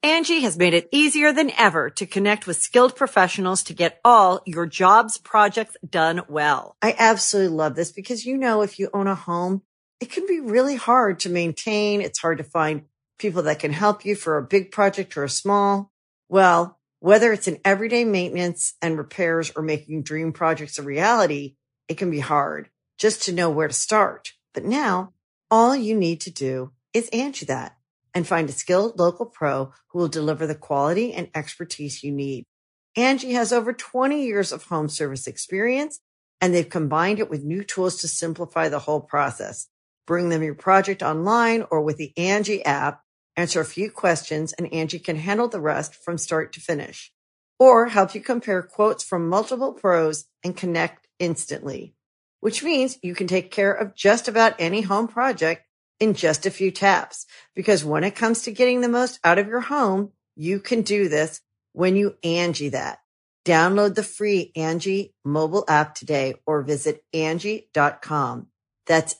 Angie has made it easier than ever to connect with skilled professionals to get all your jobs projects done well. I absolutely love this because, if you own a home, it can be really hard to maintain. It's hard to find people that can help you for a big project or a small. Well, whether it's in everyday maintenance and repairs or making dream projects a reality, it can be hard just to know where to start. But now all you need to do is Angie that and find a skilled local pro who will deliver the quality and expertise you need. Angie has over 20 years of home service experience, and they've combined it with new tools to simplify the whole process. Bring them your project online or with the Angie app, answer a few questions, and Angie can handle the rest from start to finish. Or help you compare quotes from multiple pros and connect instantly, which means you can take care of just about any home project in just a few taps. Because when it comes to getting the most out of your home, you can do this when you Angie that. Download the free Angie mobile app today or visit Angie.com. That's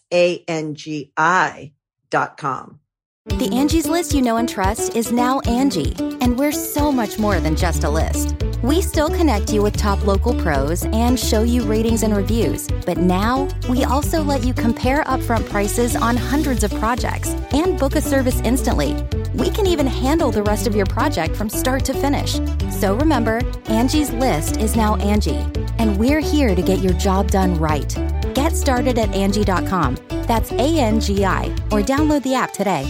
ANGI.com. The Angie's List you know and trust is now Angie, and we're so much more than just a list. We still connect you with top local pros and show you ratings and reviews, but now we also let you compare upfront prices on hundreds of projects and book a service instantly. We can even handle the rest of your project from start to finish. So remember, Angie's List is now Angie, and we're here to get your job done right. Get started at Angie.com. That's ANGI, or download the app today.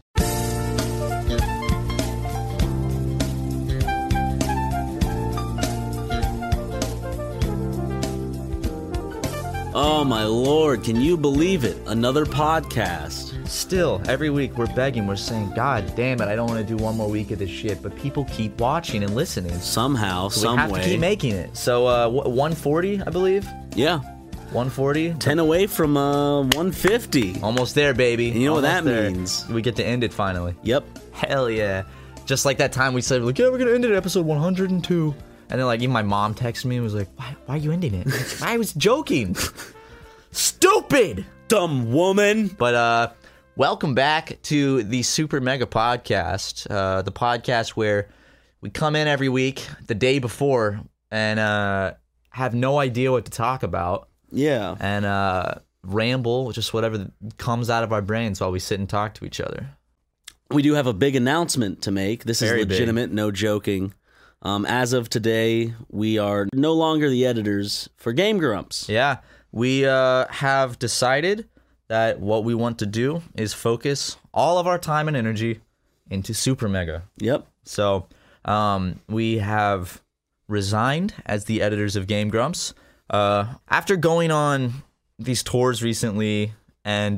Oh my Lord, can you believe it? Another podcast. Still, every week we're begging, we're saying, God damn it, I don't want to do one more week of this shit, but people keep watching and listening. Somehow, so some we have way. to keep making it. So, 140, I believe? Yeah. 140? 10 away from 150. Almost there, baby. And you know Almost what that there. means. We get to end it finally. Yep. Hell yeah. Just like that time we said, yeah, we're going to end it at episode 102. And then, even my mom texted me and was like, why are you ending it? I was joking. Stupid! Dumb woman. But, welcome back to the Super Mega Podcast, the podcast where we come in every week, the day before, and have no idea what to talk about. Yeah. And ramble, just whatever comes out of our brains while we sit and talk to each other. We do have a big announcement to make. This Very is legitimate, no joking. As of today, we are no longer the editors for Game Grumps. Yeah, we have decided that what we want to do is focus all of our time and energy into Super Mega. Yep. So we have resigned as the editors of Game Grumps. After going on these tours recently and,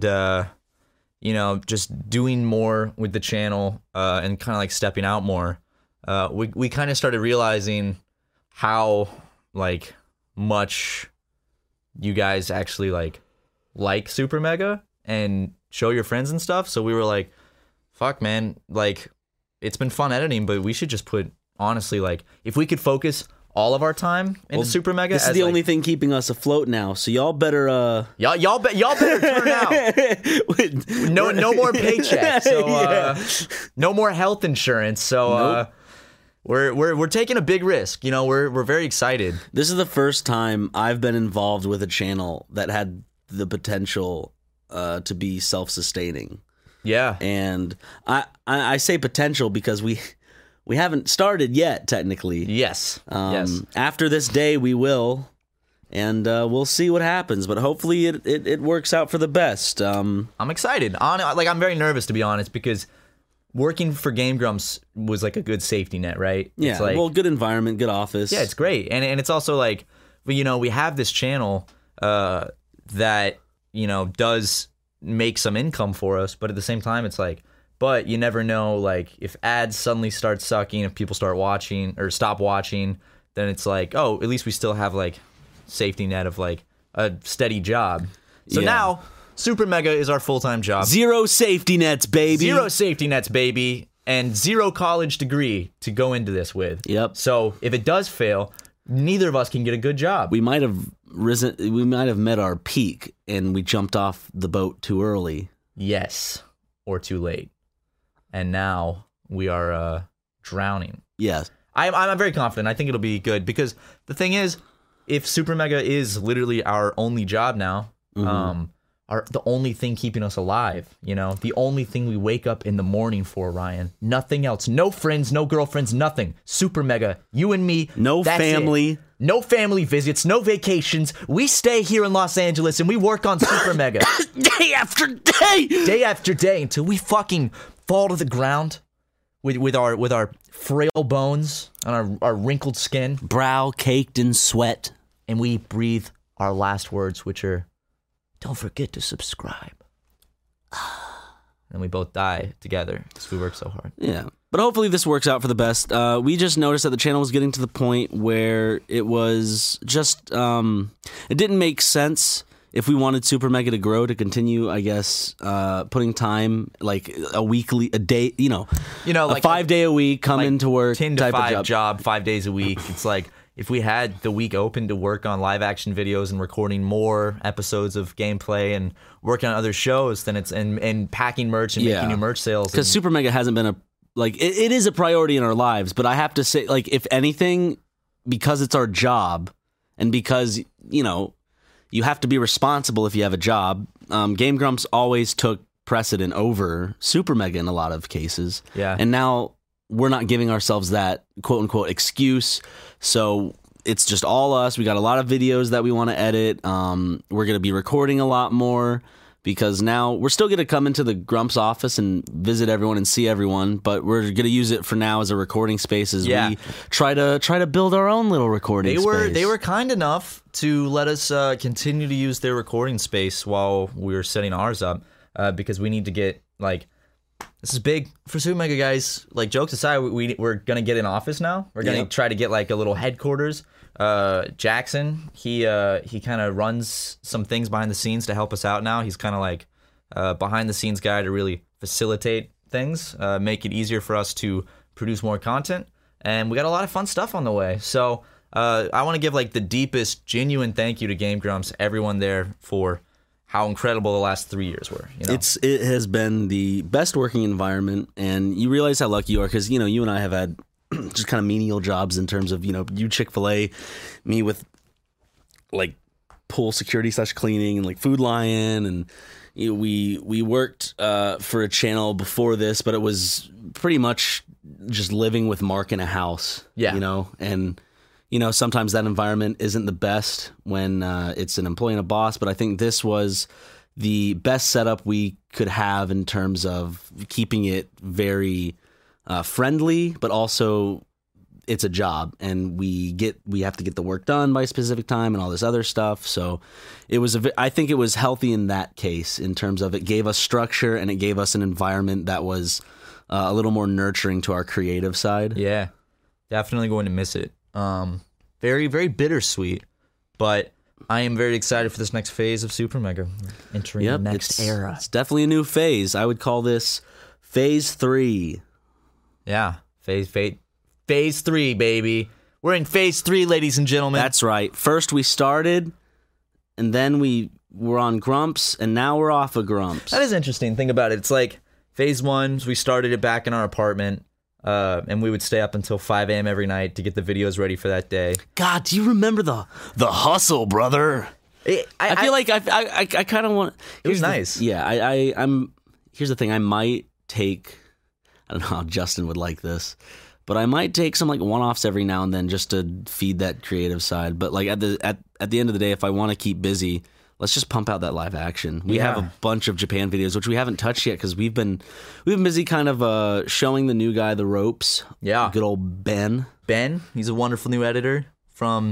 just doing more with the channel and kind of stepping out more, we kind of started realizing how, much you guys actually, like Super Mega and show your friends and stuff. So we were like, fuck, man, it's been fun editing, but we should just put, honestly, if we could focus all of our time into Super Mega. This is the only thing keeping us afloat now, so y'all better y'all better turn out. No more paychecks. So no more health insurance. So Nope. We're taking a big risk. We're very excited. This is the first time I've been involved with a channel that had the potential to be self-sustaining. Yeah. And I say potential because we haven't started yet, technically. Yes. Yes. After this day, we will, and we'll see what happens. But hopefully, it works out for the best. I'm excited. I'm very nervous, to be honest, because working for Game Grumps was a good safety net, right? Yeah. It's good environment, good office. Yeah, it's great, and it's also we have this channel that does make some income for us, but at the same time, it's but you never know, if ads suddenly start sucking, if people start watching or stop watching, then it's at least we still have safety net of a steady job. So now Super Mega is our full-time job. Zero safety nets, baby. Zero safety nets, baby, and zero college degree to go into this with. Yep. So if it does fail, neither of us can get a good job. We might have met our peak, and we jumped off the boat too early. Yes, or too late. And now we are drowning. Yes. I'm very confident. I think it'll be good because the thing is, if Super Mega is literally our only job now, the only thing keeping us alive, the only thing we wake up in the morning for, Ryan, nothing else, no friends, no girlfriends, nothing. Super Mega, you and me, no family. It. No family visits, no vacations. We stay here in Los Angeles and we work on Super Mega. Day after day. Day after day until we fucking fall to the ground with our frail bones and our wrinkled skin. Brow caked in sweat. And we breathe our last words, which are, don't forget to subscribe. And we both die together because we work so hard. Yeah. But hopefully this works out for the best. We just noticed that the channel was getting to the point where it was just, it didn't make sense if we wanted Super Mega to grow, to continue, I guess, putting time, like a day, like a 5 day a week, come into work, 10 to 5 job, 5 days a week. It's like, if we had the week open to work on live action videos and recording more episodes of gameplay and working on other shows, then it's and packing merch and making new merch sales. Because Super Mega hasn't been it is a priority in our lives, but I have to say, like, if anything, because it's our job and because, you have to be responsible if you have a job, Game Grumps always took precedent over Super Mega in a lot of cases. Yeah. And now we're not giving ourselves that quote unquote excuse. So it's just all us. We got a lot of videos that we want to edit. We're going to be recording a lot more because now we're still going to come into the Grumps office and visit everyone and see everyone, but we're going to use it for now as a recording space as we try to build our own little recording space. They were kind enough to let us continue to use their recording space while we were setting ours up because we need to get, this is big for Super Mega, guys. Like, jokes aside, we're going to get an office now. We're going to try to get, a little headquarters. Jackson, he kind of runs some things behind the scenes to help us out now. He's kind of behind the scenes guy to really facilitate things, make it easier for us to produce more content. And we got a lot of fun stuff on the way. So I want to give, the deepest, genuine thank you to Game Grumps, everyone there, for how incredible the last 3 years were. It has been the best working environment, and you realize how lucky you are because, you and I have had just kind of menial jobs in terms of, you Chick-fil-A, me with pool security / cleaning and Food Lion, and we worked for a channel before this, but it was pretty much just living with Mark in a house. Yeah. And sometimes that environment isn't the best when it's an employee and a boss, but I think this was the best setup we could have in terms of keeping it very friendly, but also it's a job and we have to get the work done by a specific time and all this other stuff. So I think it was healthy in that case in terms of it gave us structure and it gave us an environment that was a little more nurturing to our creative side. Yeah, definitely going to miss it. Very, very bittersweet, but I am very excited for this next phase of Super Mega. Entering the next era. It's definitely a new phase. I would call this phase 3. Yeah, phase 3, baby. We're in phase 3, ladies and gentlemen. That's right. First we started, and then we were on Grumps, and now we're off of Grumps. That is interesting. Think about it. It's like phase 1, we started it back in our apartment. And we would stay up until 5 a.m. every night to get the videos ready for that day. God, do you remember the hustle, brother? I feel like I kind of want. It was nice. I'm. Here's the thing. I might take. I don't know how Justin would like this, but I might take some one-offs every now and then just to feed that creative side. But at the end of the day, if I want to keep busy, let's just pump out that live action. We have a bunch of Japan videos, which we haven't touched yet because we've been busy kind of showing the new guy the ropes. Yeah. Good old Ben. Ben, he's a wonderful new editor from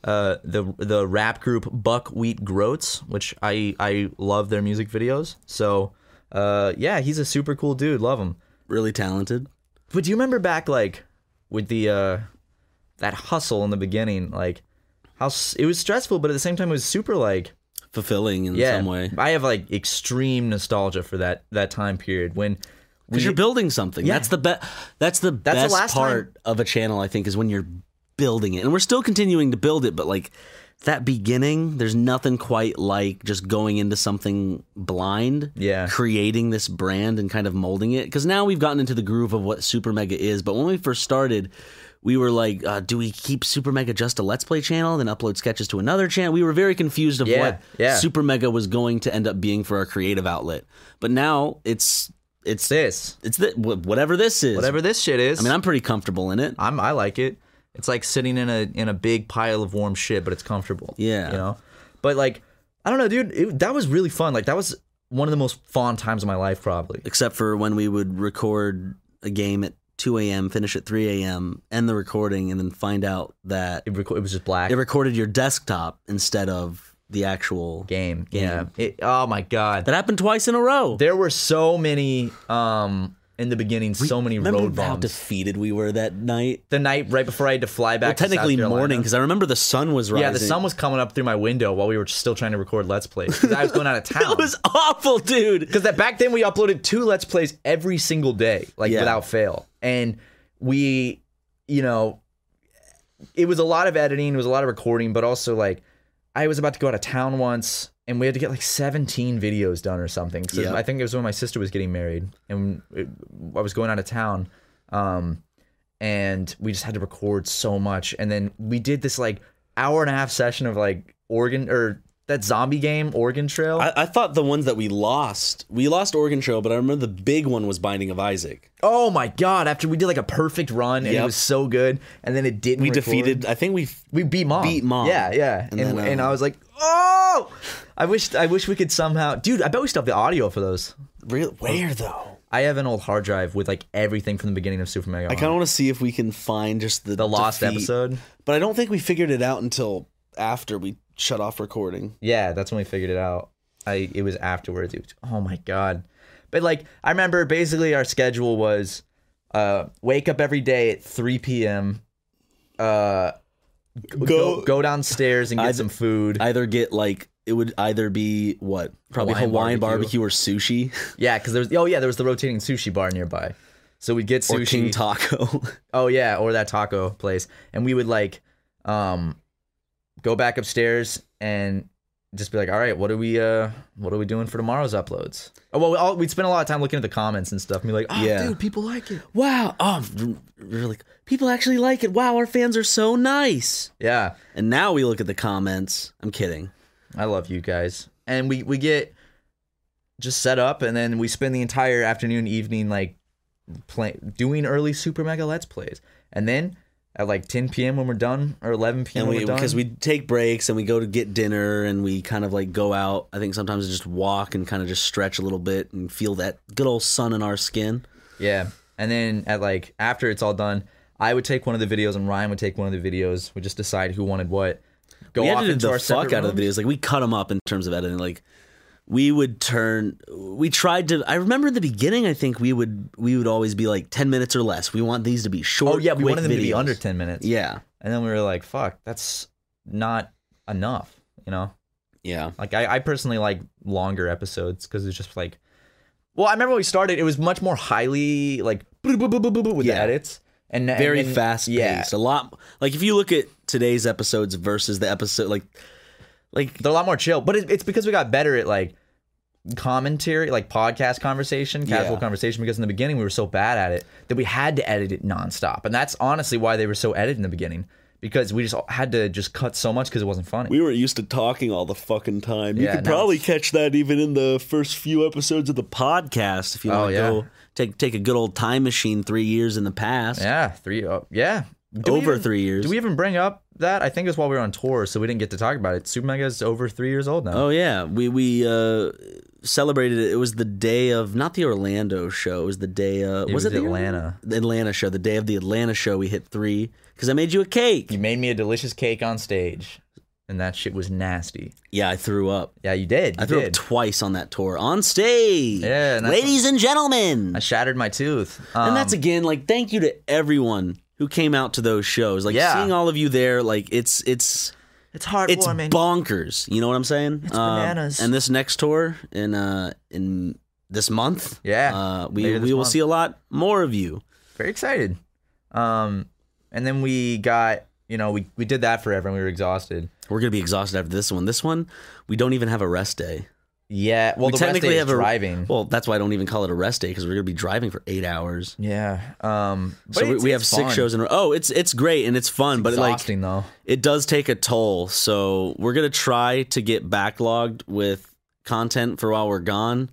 the rap group Buckwheat Groats, which I love their music videos. So, he's a super cool dude. Love him. Really talented. But do you remember back, with the that hustle in the beginning, how it was stressful, but at the same time it was super, fulfilling in some way. I have extreme nostalgia for that time period when because you're building something. Yeah. That's the best part of a channel, I think, is when you're building it. And we're still continuing to build it, but that beginning, there's nothing quite like just going into something blind, creating this brand and kind of molding it. Because now we've gotten into the groove of what Super Mega is. But when we first started, we were like, do we keep Super Mega just a Let's Play channel, then upload sketches to another channel? We were very confused of what Super Mega was going to end up being for our creative outlet. But now it's whatever this is. Whatever this shit is. I mean, I'm pretty comfortable in it. I like it. It's like sitting in a big pile of warm shit, but it's comfortable. Yeah. You know? But like, I don't know, dude. That was really fun. Like, that was one of the most fun times of my life, probably. Except for when we would record a game at 2 a.m., finish at 3 a.m., end the recording, and then find out that it was just black. It recorded your desktop instead of the actual game. Yeah. Oh my God. That happened twice in a row. There were so many in the beginning, so many road Remember how bumps. defeated we were that night? The night right before I had to fly back. Well, technically to South Carolina. morning, because I remember the sun was rising. Yeah, the sun was coming up through my window while we were still trying to record Let's Plays. Because I was going out of town. It was awful, dude. Because back then we uploaded 2 Let's Plays every single day, without fail. And we, you know, it was a lot of editing, it was a lot of recording, but also like I was about to go out of town once and we had to get like 17 videos done or something. So I think it was when my sister was getting married and I was going out of town. And we just had to record so much. And then we did this like hour-and-a-half session of like that zombie game, Oregon Trail. I thought the ones that we lost Oregon Trail, but I remember the big one was Binding of Isaac. Oh my God, after we did like a perfect run and it was so good, and then it didn't defeated, I think we beat Mom. Yeah. And I was like, oh! I wish we could somehow... Dude, I bet we still have the audio for those. Really? Where, though? I have an old hard drive with like everything from the beginning of Super Mega. I kind of want to see if we can find just the lost episode. But I don't think we figured it out until after we shut off recording. Yeah, that's when we figured it out. It was afterwards. Oh my God. But like, I remember basically our schedule was wake up every day at 3 p.m. Go downstairs and get some food. It would either be probably Hawaiian barbecue or sushi. Yeah, because there was the rotating sushi bar nearby. So we'd get sushi. Or King Taco. Oh yeah, or that taco place. And we would like go back upstairs and just be like, all right, what are we doing for tomorrow's uploads? Oh, well, we'd spend a lot of time looking at the comments and stuff and be like, dude, people like it. Wow. Oh, really? People actually like it. Wow, our fans are so nice. Yeah. And now we look at the comments. I'm kidding. I love you guys. And we get just set up and then we spend the entire afternoon, evening like doing early Super Mega Let's Plays. And then at like 10 p.m. when we're done, or 11 p.m. when we're done. Because we take breaks and we go to get dinner and we kind of like go out. I think sometimes just walk and kind of just stretch a little bit and feel that good old sun in our skin. Yeah. And then at like, after it's all done, I would take one of the videos and Ryan would take one of the videos. We just decide who wanted what. We edited the fuck out of the videos. Like we cut them up in terms of editing. Like I remember in the beginning, I think we would always be like 10 minutes or less. We want these to be short. Oh yeah, we wanted them videos. to be under 10 minutes. Yeah. And then we were like, fuck, that's not enough, you know? Yeah. Like I personally like longer episodes because it's just like, well, I remember when we started, it was much more highly like with the edits. And very fast paced. A lot like if you look at today's episodes versus the episode like they're a lot more chill. But it's because we got better at like commentary, like podcast conversation, casual conversation, because in the beginning we were so bad at it that we had to edit it nonstop. And that's honestly why they were so edited in the beginning. Because we just had to just cut so much because it wasn't funny. We were used to talking all the fucking time. You could probably catch that even in the first few episodes of the podcast if you want to go take a good old time machine 3 years in the past. Yeah, 3 years. Do we even bring up that? I think it was while we were on tour, so we didn't get to talk about it. Super Mega is over 3 years old now. Oh yeah, we celebrated it. It was the day of not the Orlando show. It was the day of was it the Atlanta? The Atlanta show. The day of the Atlanta show, we hit 3 because I made you a cake. You made me a delicious cake on stage. And that shit was nasty. Yeah, I threw up. Yeah, you did. I threw up twice on that tour. On stage. Yeah. Ladies and gentlemen. I shattered my tooth. And that's, again, like, thank you to everyone who came out to those shows. Like, seeing all of you there, like, it's heartwarming. It's bonkers. You know what I'm saying? It's bananas. And this next tour in this month, we will see a lot more of you. Very excited. And then we got you know, we did that forever and we were exhausted. We're going to be exhausted after this one. This one, we don't even have a rest day. Yeah, well, the rest day is driving. Well, that's why I don't even call it a rest day, because we're going to be driving for 8 hours. Yeah. So we have 6 shows in a row. Oh, it's great and it's fun, but exhausting, though. It does take a toll. So we're going to try to get backlogged with content for while we're gone.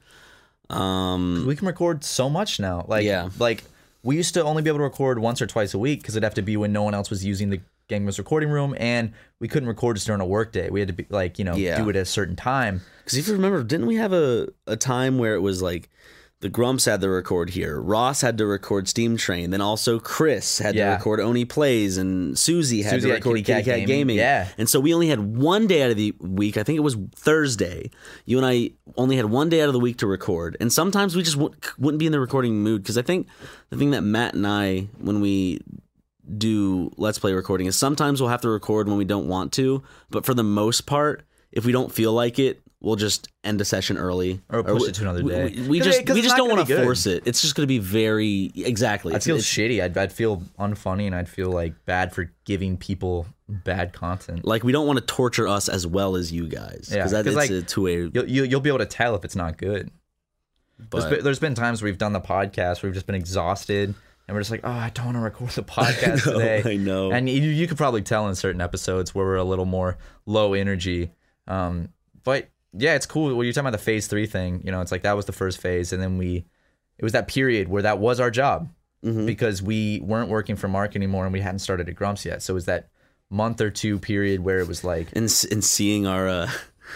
We can record so much now. Like we used to only be able to record once or twice a week because it'd have to be when no one else was using the Gangmas recording room, and we couldn't record just during a work day. We had to be do it at a certain time. Because if you remember, didn't we have a time where it was like the Grumps had to record here, Ross had to record Steam Train, then also Chris had to record Oni Plays, and Susie had to record Kitty Cat Gaming. Yeah. And so we only had one day out of the week. I think it was Thursday. You and I only had one day out of the week to record. And sometimes we just wouldn't be in the recording mood, because I think the thing that Matt and I, when we do Let's Play recording, is sometimes we'll have to record when we don't want to, but for the most part, if we don't feel like it, we'll just end a session early or push it to another day. We just don't want to force it. It's just going to be very exactly. I'd feel shitty. I'd feel unfunny, and I'd feel like bad for giving people bad content. Like, we don't want to torture us as well as you guys, because it's like, a two-way. You'll be able to tell if it's not good. But there's been times where we've done the podcast where we've just been exhausted. And we're just like, oh, I don't want to record the podcast today. I know. And you could probably tell in certain episodes where we're a little more low energy. But yeah, it's cool. When you're talking about the phase 3 thing, you know, it's like that was the first phase. And then it was that period where that was our job, because we weren't working for Mark anymore and we hadn't started at Grumps yet. So it was that month or 2 period where it was like. And seeing our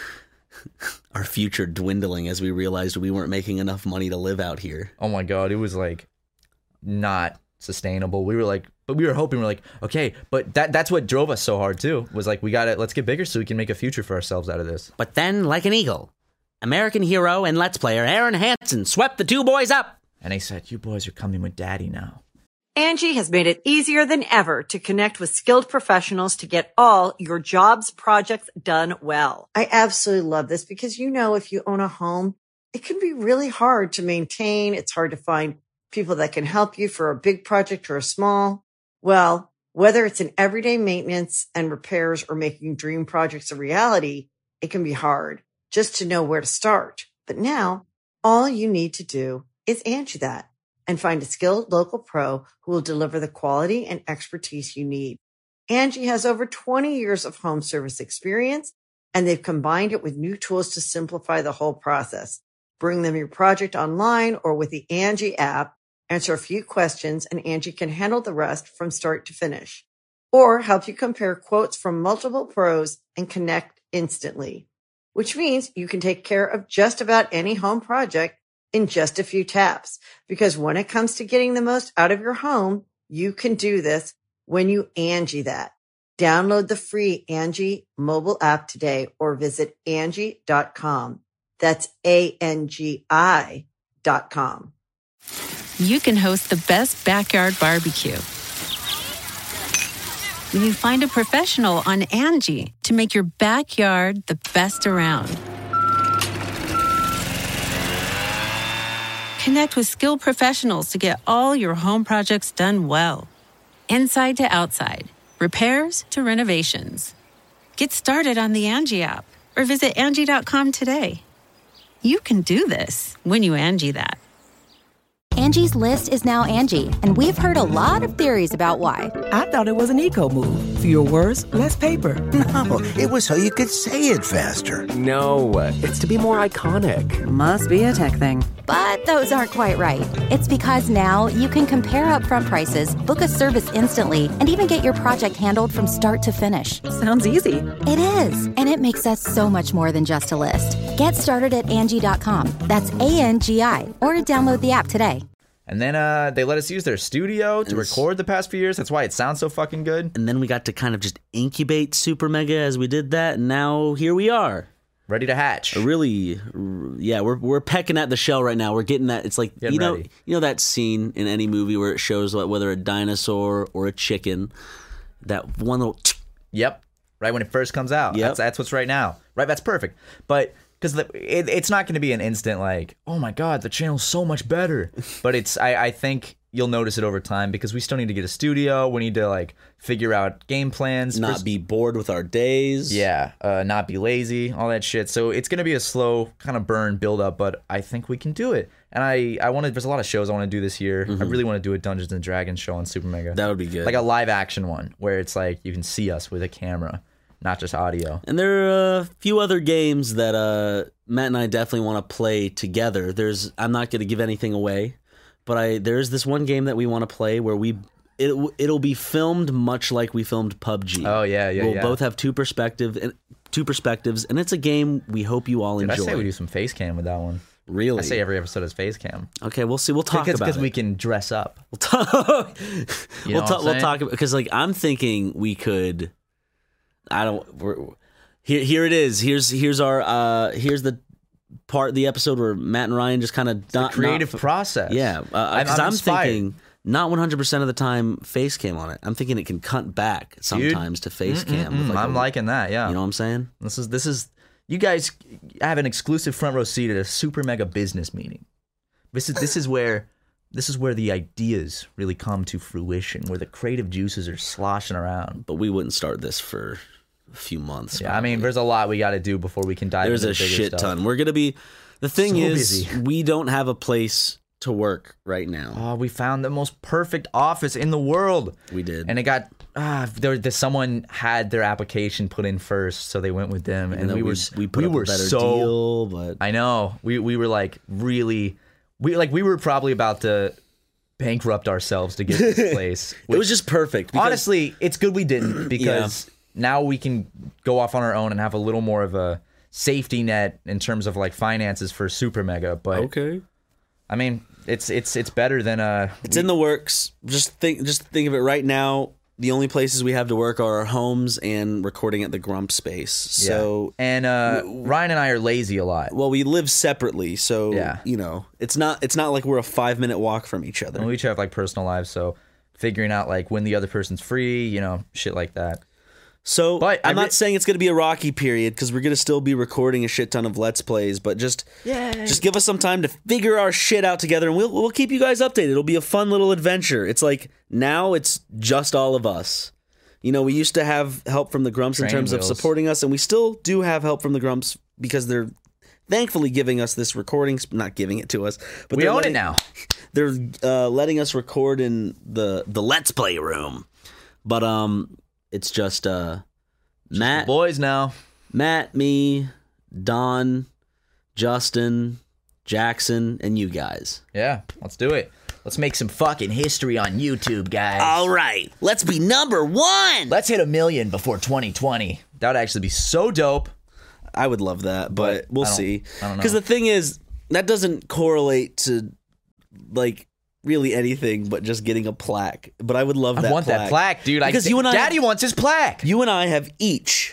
future dwindling as we realized we weren't making enough money to live out here. Oh my God. It was like not sustainable. We were like, but we were hoping, we're like, okay, but that's what drove us so hard too, was like, let's get bigger so we can make a future for ourselves out of this. But then, like an eagle, American hero and Let's Player Aaron Hansen swept the 2 boys up. And they said, you boys are coming with daddy now. Angie has made it easier than ever to connect with skilled professionals to get all your jobs projects done well. I absolutely love this, because, you know, if you own a home, it can be really hard to maintain. It's hard to find people that can help you for a big project or a small. Well, whether it's in everyday maintenance and repairs or making dream projects a reality, it can be hard just to know where to start. But now all you need to do is Angie that and find a skilled local pro who will deliver the quality and expertise you need. Angie has over 20 years of home service experience, and they've combined it with new tools to simplify the whole process. Bring them your project online or with the Angie app. Answer a few questions, and Angie can handle the rest from start to finish. Or help you compare quotes from multiple pros and connect instantly. Which means you can take care of just about any home project in just a few taps. Because when it comes to getting the most out of your home, you can do this when you Angie that. Download the free Angie mobile app today or visit Angie.com. That's ANGI.com. You can host the best backyard barbecue when you find a professional on Angie to make your backyard the best around. Connect with skilled professionals to get all your home projects done well. Inside to outside, repairs to renovations. Get started on the Angie app or visit Angie.com today. You can do this when you Angie that. Angie's List is now Angie, and we've heard a lot of theories about why. I thought it was an eco move. Fewer words, less paper. No, it was so you could say it faster. No, it's to be more iconic. Must be a tech thing. But those aren't quite right. It's because now you can compare upfront prices, book a service instantly, and even get your project handled from start to finish. Sounds easy. It is, and it makes us so much more than just a list. Get started at Angie.com. That's ANGI, or download the app today. And then they let us use their studio to record the past few years. That's why it sounds so fucking good. And then we got to kind of just incubate Super Mega as we did that, and now here we are. Ready to hatch. Really, yeah, we're pecking at the shell right now. We're getting that. It's like, you know that scene in any movie where it shows like whether a dinosaur or a chicken, that one little... Yep, right when it first comes out. Yep. That's what's right now. Right, that's perfect. But... because it's not going to be an instant like, oh my God, the channel's so much better. But I think you'll notice it over time because we still need to get a studio. We need to like figure out game plans. Not be bored with our days. Yeah, not be lazy, all that shit. So it's gonna be a slow kind of burn build up, but I think we can do it. And I want to. There's a lot of shows I want to do this year. I really want to do a Dungeons and Dragons show on Super Mega. That would be good. Like a live action one where it's like you can see us with a camera, not just audio. And there are a few other games that Matt and I definitely want to play together. I'm not going to give anything away, but there's this one game that we want to play where it'll be filmed much like we filmed PUBG. Oh yeah. We'll both have two perspectives, and it's a game we hope you all enjoy. I say we do some face cam with that one. Really? I say every episode is face cam. Okay, we'll see. We'll talk about it. Because we can dress up. We'll talk. We'll talk about, because like I'm thinking we could. Here it is. Here's our here's the part of the episode where Matt and Ryan just kind of creative process. Yeah, because I'm thinking not 100% of the time face cam on it. I'm thinking it can cut back sometimes to face cam. I'm liking that. Yeah, you know what I'm saying? This is. You guys have an exclusive front row seat at a Super Mega business meeting. This is where the ideas really come to fruition, where the creative juices are sloshing around. But we wouldn't start this for a few months. Yeah, probably. I mean, there's a lot we got to do before we can dive into the bigger stuff. There's a shit ton. We're gonna be. The thing so is, busy. We don't have a place to work right now. Oh, we found the most perfect office in the world. We did, and it got. Someone had their application put in first, so they went with them, and we were a better deal. But I know we were like really, we were probably about to bankrupt ourselves to get this place. It was just perfect. Honestly, it's good we didn't because now we can go off on our own and have a little more of a safety net in terms of like finances for Super Mega. But okay, I mean it's better than It's in the works. Just think of it right now. The only places we have to work are our homes and recording at the Grump space. So and Ryan and I are lazy a lot. Well, we live separately, so you know, it's not like we're a 5-minute walk from each other. And we each have like personal lives, so figuring out like when the other person's free, you know, shit like that. So, but I'm not saying it's going to be a rocky period because we're going to still be recording a shit ton of Let's Plays, but just give us some time to figure our shit out together, and we'll keep you guys updated. It'll be a fun little adventure. It's like now it's just all of us. You know, we used to have help from the Grumps in terms of supporting us, and we still do have help from the Grumps because they're thankfully giving us this recording, not giving it to us, but we own it now. They're letting us record in the Let's Play room, but it's just Matt, boys now. Matt, me, Don, Justin, Jackson, and you guys. Yeah, let's do it. Let's make some fucking history on YouTube, guys. All right, let's be number 1. Let's hit 1 million before 2020. That would actually be so dope. I would love that, but we'll see. I don't know. Because the thing is, that doesn't correlate to like really anything but just getting a plaque. But I would love that plaque. I want that plaque, dude. Because you and Daddy wants his plaque. You and I have each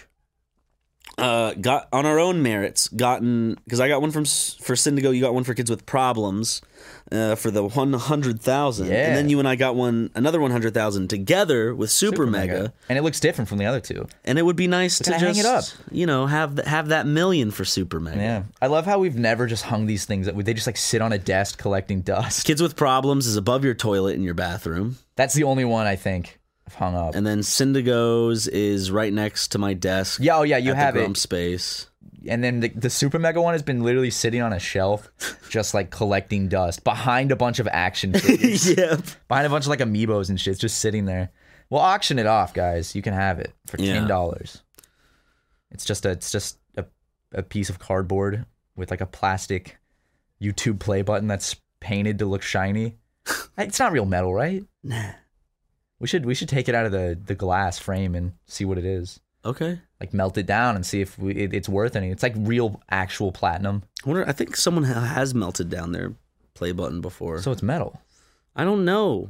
got on our own merits gotten, because I got one for Syndigo, you got one for Kids with Problems for the 100,000, yeah. And then you and I got another 100,000 together with Super Mega, and it looks different from the other two. And it would be nice to just hang it up, you know, have that million for Super Mega. Yeah, I love how we've never just hung these things that they just like sit on a desk collecting dust. Kids with Problems is above your toilet in your bathroom. That's the only one I think I've hung up. And then Syndigo's is right next to my desk. Yeah, oh yeah, you have the Grump space. And then the Super Mega one has been literally sitting on a shelf, just like collecting dust behind a bunch of action figures. Yeah, behind a bunch of like amiibos and shit. It's just sitting there. We'll auction it off, guys. You can have it for $10. It's just a piece of cardboard with like a plastic YouTube play button that's painted to look shiny. It's not real metal, right? Nah. We should take it out of the glass frame and see what it is. Okay. Like melt it down and see if it's worth anything. It's like real, actual platinum. I think someone has melted down their play button before. So it's metal. I don't know.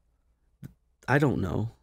I do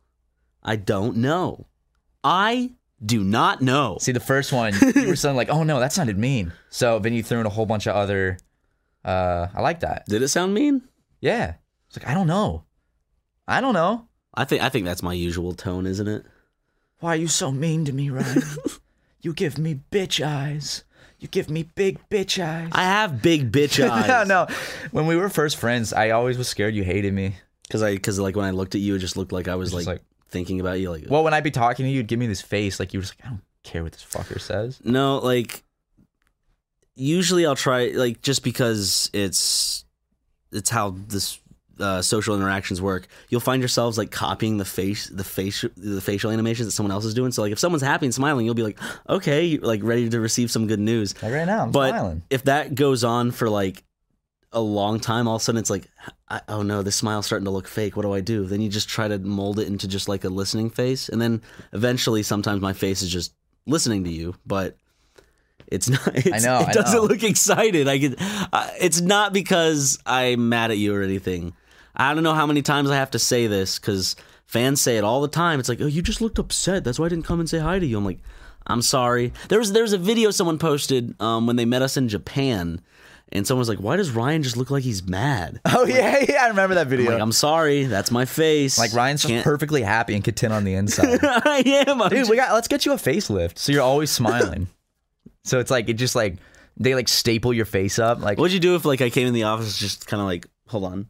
not know. See, the first one, you were saying like, oh no, that sounded mean. So then you threw in a whole bunch of other, I like that. Did it sound mean? Yeah. It's like, I don't know. I think that's my usual tone, isn't it? Why are you so mean to me, Ryan? You give me bitch eyes. You give me big bitch eyes. I have big bitch eyes. No. When we were first friends, I always was scared you hated me. Because like when I looked at you, it just looked like I was like thinking about you. Like, well, when I'd be talking to you, you'd give me this face, like you were just like, I don't care what this fucker says. No, like usually I'll try, like, just because it's how this social interactions work. You'll find yourselves like copying the facial animations that someone else is doing. So like if someone's happy and smiling, you'll be like, okay, like ready to receive some good news. Like right now, I'm smiling. If that goes on for like a long time, all of a sudden it's like, oh no, this smile's starting to look fake. What do I do? Then you just try to mold it into just like a listening face, and then eventually, sometimes my face is just listening to you, but. It's not. It doesn't look excited. It's not because I'm mad at you or anything. I don't know how many times I have to say this because fans say it all the time. It's like, oh, you just looked upset. That's why I didn't come and say hi to you. I'm like, I'm sorry. There's a video someone posted when they met us in Japan, and someone was like, why does Ryan just look like he's mad? Oh yeah, I remember that video. I'm like, I'm sorry. That's my face. Like Ryan's just perfectly happy and content on the inside. I am. Dude, let's get you a facelift so you're always smiling. So it's like, they like staple your face up. Like, what'd you do if like I came in the office just kind of like, hold on.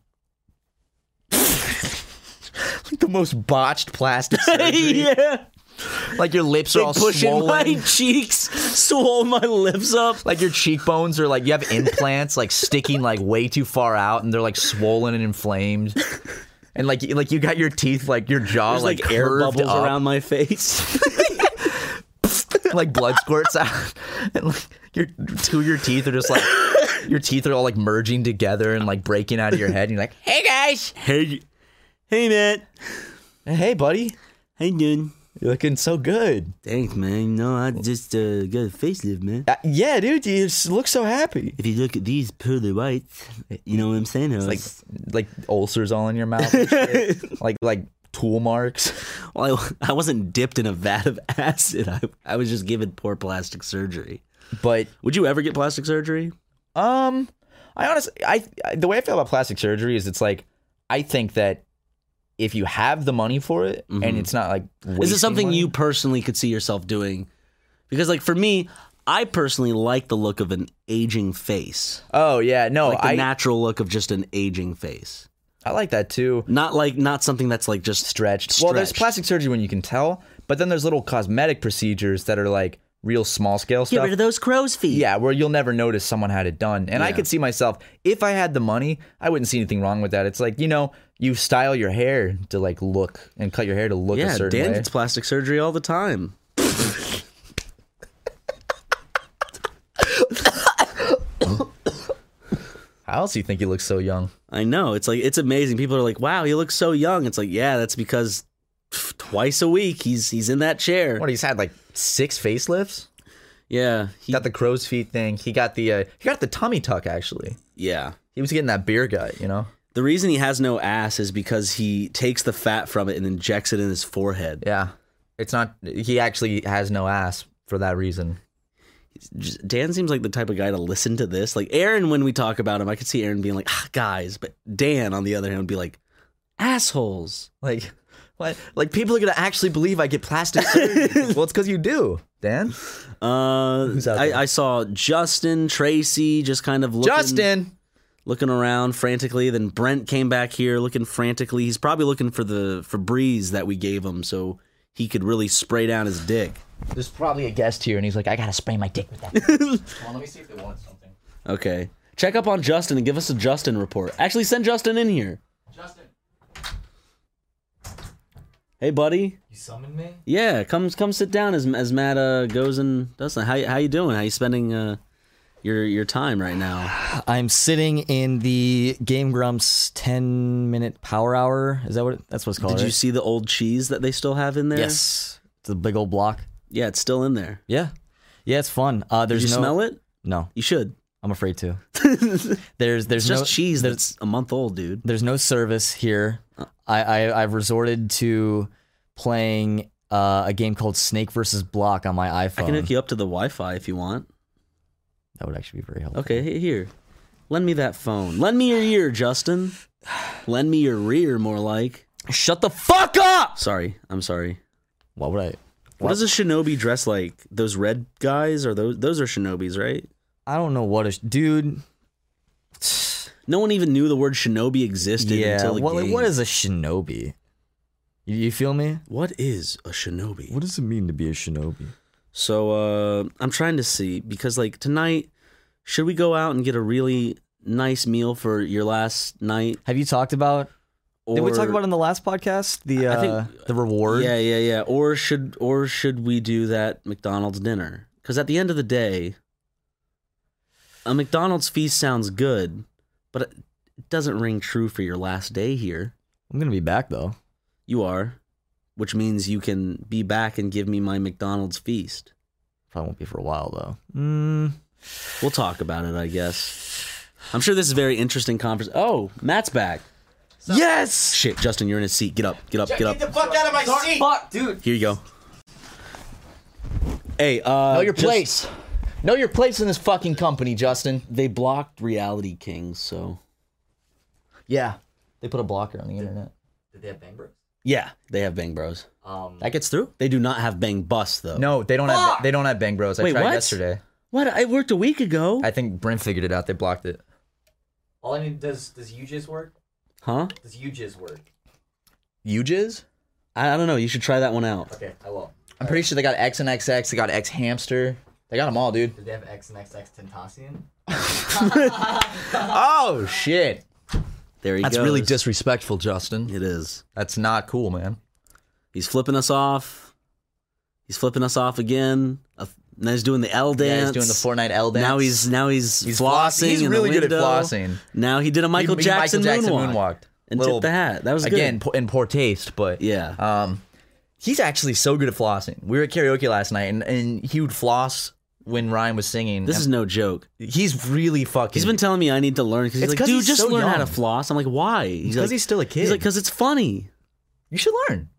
Like the most botched plastic surgery. Yeah. Like your lips are all pushing swollen. My cheeks, swole my lips up. Like your cheekbones are like, you have implants like sticking like way too far out and they're like swollen and inflamed. And like you got your teeth, like your jaw, there's like air bubbles around my face. Like blood squirts out, and like your teeth are just like your teeth are all like merging together and like breaking out of your head. And you're like, hey guys, hey Matt, hey buddy, how you doing? You're looking so good. Thanks, man. No, I just got a facelift, man. Yeah, dude, you just look so happy. If you look at these pearly whites, you know what I'm saying? It's like ulcers all in your mouth, and shit. like tool marks. Well, I wasn't dipped in a vat of acid. I was just given poor plastic surgery. But would you ever get plastic surgery? I honestly, the way I feel about plastic surgery is it's like, I think that if you have the money for it and it's not like is it something money, you personally could see yourself doing? Because like for me, I personally like the look of an aging face. Oh yeah, no, like the natural look of just an aging face. I like that too. Not something that's like just stretched. Well, there's plastic surgery when you can tell, but then there's little cosmetic procedures that are like real small scale stuff. Get rid of those crow's feet. Yeah, where you'll never notice someone had it done. And I could see myself, if I had the money, I wouldn't see anything wrong with that. It's like, you style your hair to like look and cut your hair to look a certain way. Dan gets plastic surgery all the time. How else do you think you look so young? I know. It's like, it's amazing. People are like, wow, you look so young. It's like, yeah, that's because twice a week he's in that chair. What, he's had like 6 facelifts? Yeah. He got the crow's feet thing. He got the tummy tuck, actually. Yeah. He was getting that beer gut, The reason he has no ass is because he takes the fat from it and injects it in his forehead. Yeah. He actually has no ass for that reason. Dan seems like the type of guy to listen to this. Like Aaron, when we talk about him, I could see Aaron being like, guys. But Dan, on the other hand, would be like, assholes. Like, what? Like, people are going to actually believe I get plastic surgery. Well, it's because you do, Dan. Who's out there? I saw Justin, Tracy, just kind of looking around frantically. Then Brent came back here looking frantically. He's probably looking for the Febreze that we gave him so he could really spray down his dick. There's probably a guest here, and he's like, I gotta spray my dick with that. Well, let me see if they want something. Okay. Check up on Justin and give us a Justin report. Actually, send Justin in here. Justin. Hey, buddy. You summoned me? Yeah, come sit down as Matt goes and does that. How you doing? How you spending your time right now? I'm sitting in the Game Grumps 10-minute power hour. That's what it's called. Did you see the old cheese that they still have in there? Yes. The big old block. Yeah, it's still in there. Yeah, it's fun. Did you smell it? No, you should. I'm afraid to. There's just cheese that's a month old, dude. There's no service here. I've resorted to playing a game called Snake vs. Block on my iPhone. I can hook you up to the Wi-Fi if you want. That would actually be very helpful. Okay, here. Lend me that phone. Lend me your ear, Justin. Lend me your rear, more like. Shut the fuck up! Sorry, I'm sorry. What would I? What does a shinobi dress like? Those red guys? Or those are shinobis, right? I don't know what dude. No one even knew the word shinobi existed until the game. What is a shinobi? You feel me? What is a shinobi? What does it mean to be a shinobi? So I'm trying to see, because like tonight, should we go out and get a really nice meal for your last night? Have you talked about? Did we talk about it in the last podcast? I think the reward. Yeah. Or should we do that McDonald's dinner? Because at the end of the day, a McDonald's feast sounds good, but it doesn't ring true for your last day here. I'm gonna be back though. You are, which means you can be back and give me my McDonald's feast. Probably won't be for a while though. We'll talk about it, I guess. I'm sure this is a very interesting conversation. Oh, Matt's back. Yes! Shit, Justin, you're in his seat. Get up. Get the fuck out of my seat! Fuck, dude. Here you go. Hey, know your place. Know your place in this fucking company, Justin. They blocked Reality Kings, so. Yeah. They put a blocker on the internet. Did they have Bang Bros? Yeah, they have Bang Bros. That gets through? They do not have Bang Bus, though. No, they don't have. They don't have Bang Bros. I Wait, tried what? yesterday. What? I worked a week ago. I think Brent figured it out. They blocked it. All I need does UJIS work? Huh? Does UJIS work? UJIS? I don't know. You should try that one out. Okay, I will. I'm pretty sure they got X and XX. They got X Hamster. They got them all, dude. Did they have X and XX Tentacion? Oh shit! There he goes. That's really disrespectful, Justin. It is. That's not cool, man. He's flipping us off. He's flipping us off again. Now he's doing the L dance. Yeah, he's doing the Fortnite L dance. Now he's flossing. He's in really the good at window. flossing. Now he did a Michael Jackson moonwalk. And Little, tipped the hat. That was again good. in poor taste, but yeah. He's actually so good at flossing. We were at karaoke last night, and he would floss when Ryan was singing. This is no joke. He's really fucking. He's been telling me I need to learn because he's like, dude, just so learn how young. to floss. I'm like, why? He's Because like, he's still a kid. He's like, because it's funny. You should learn.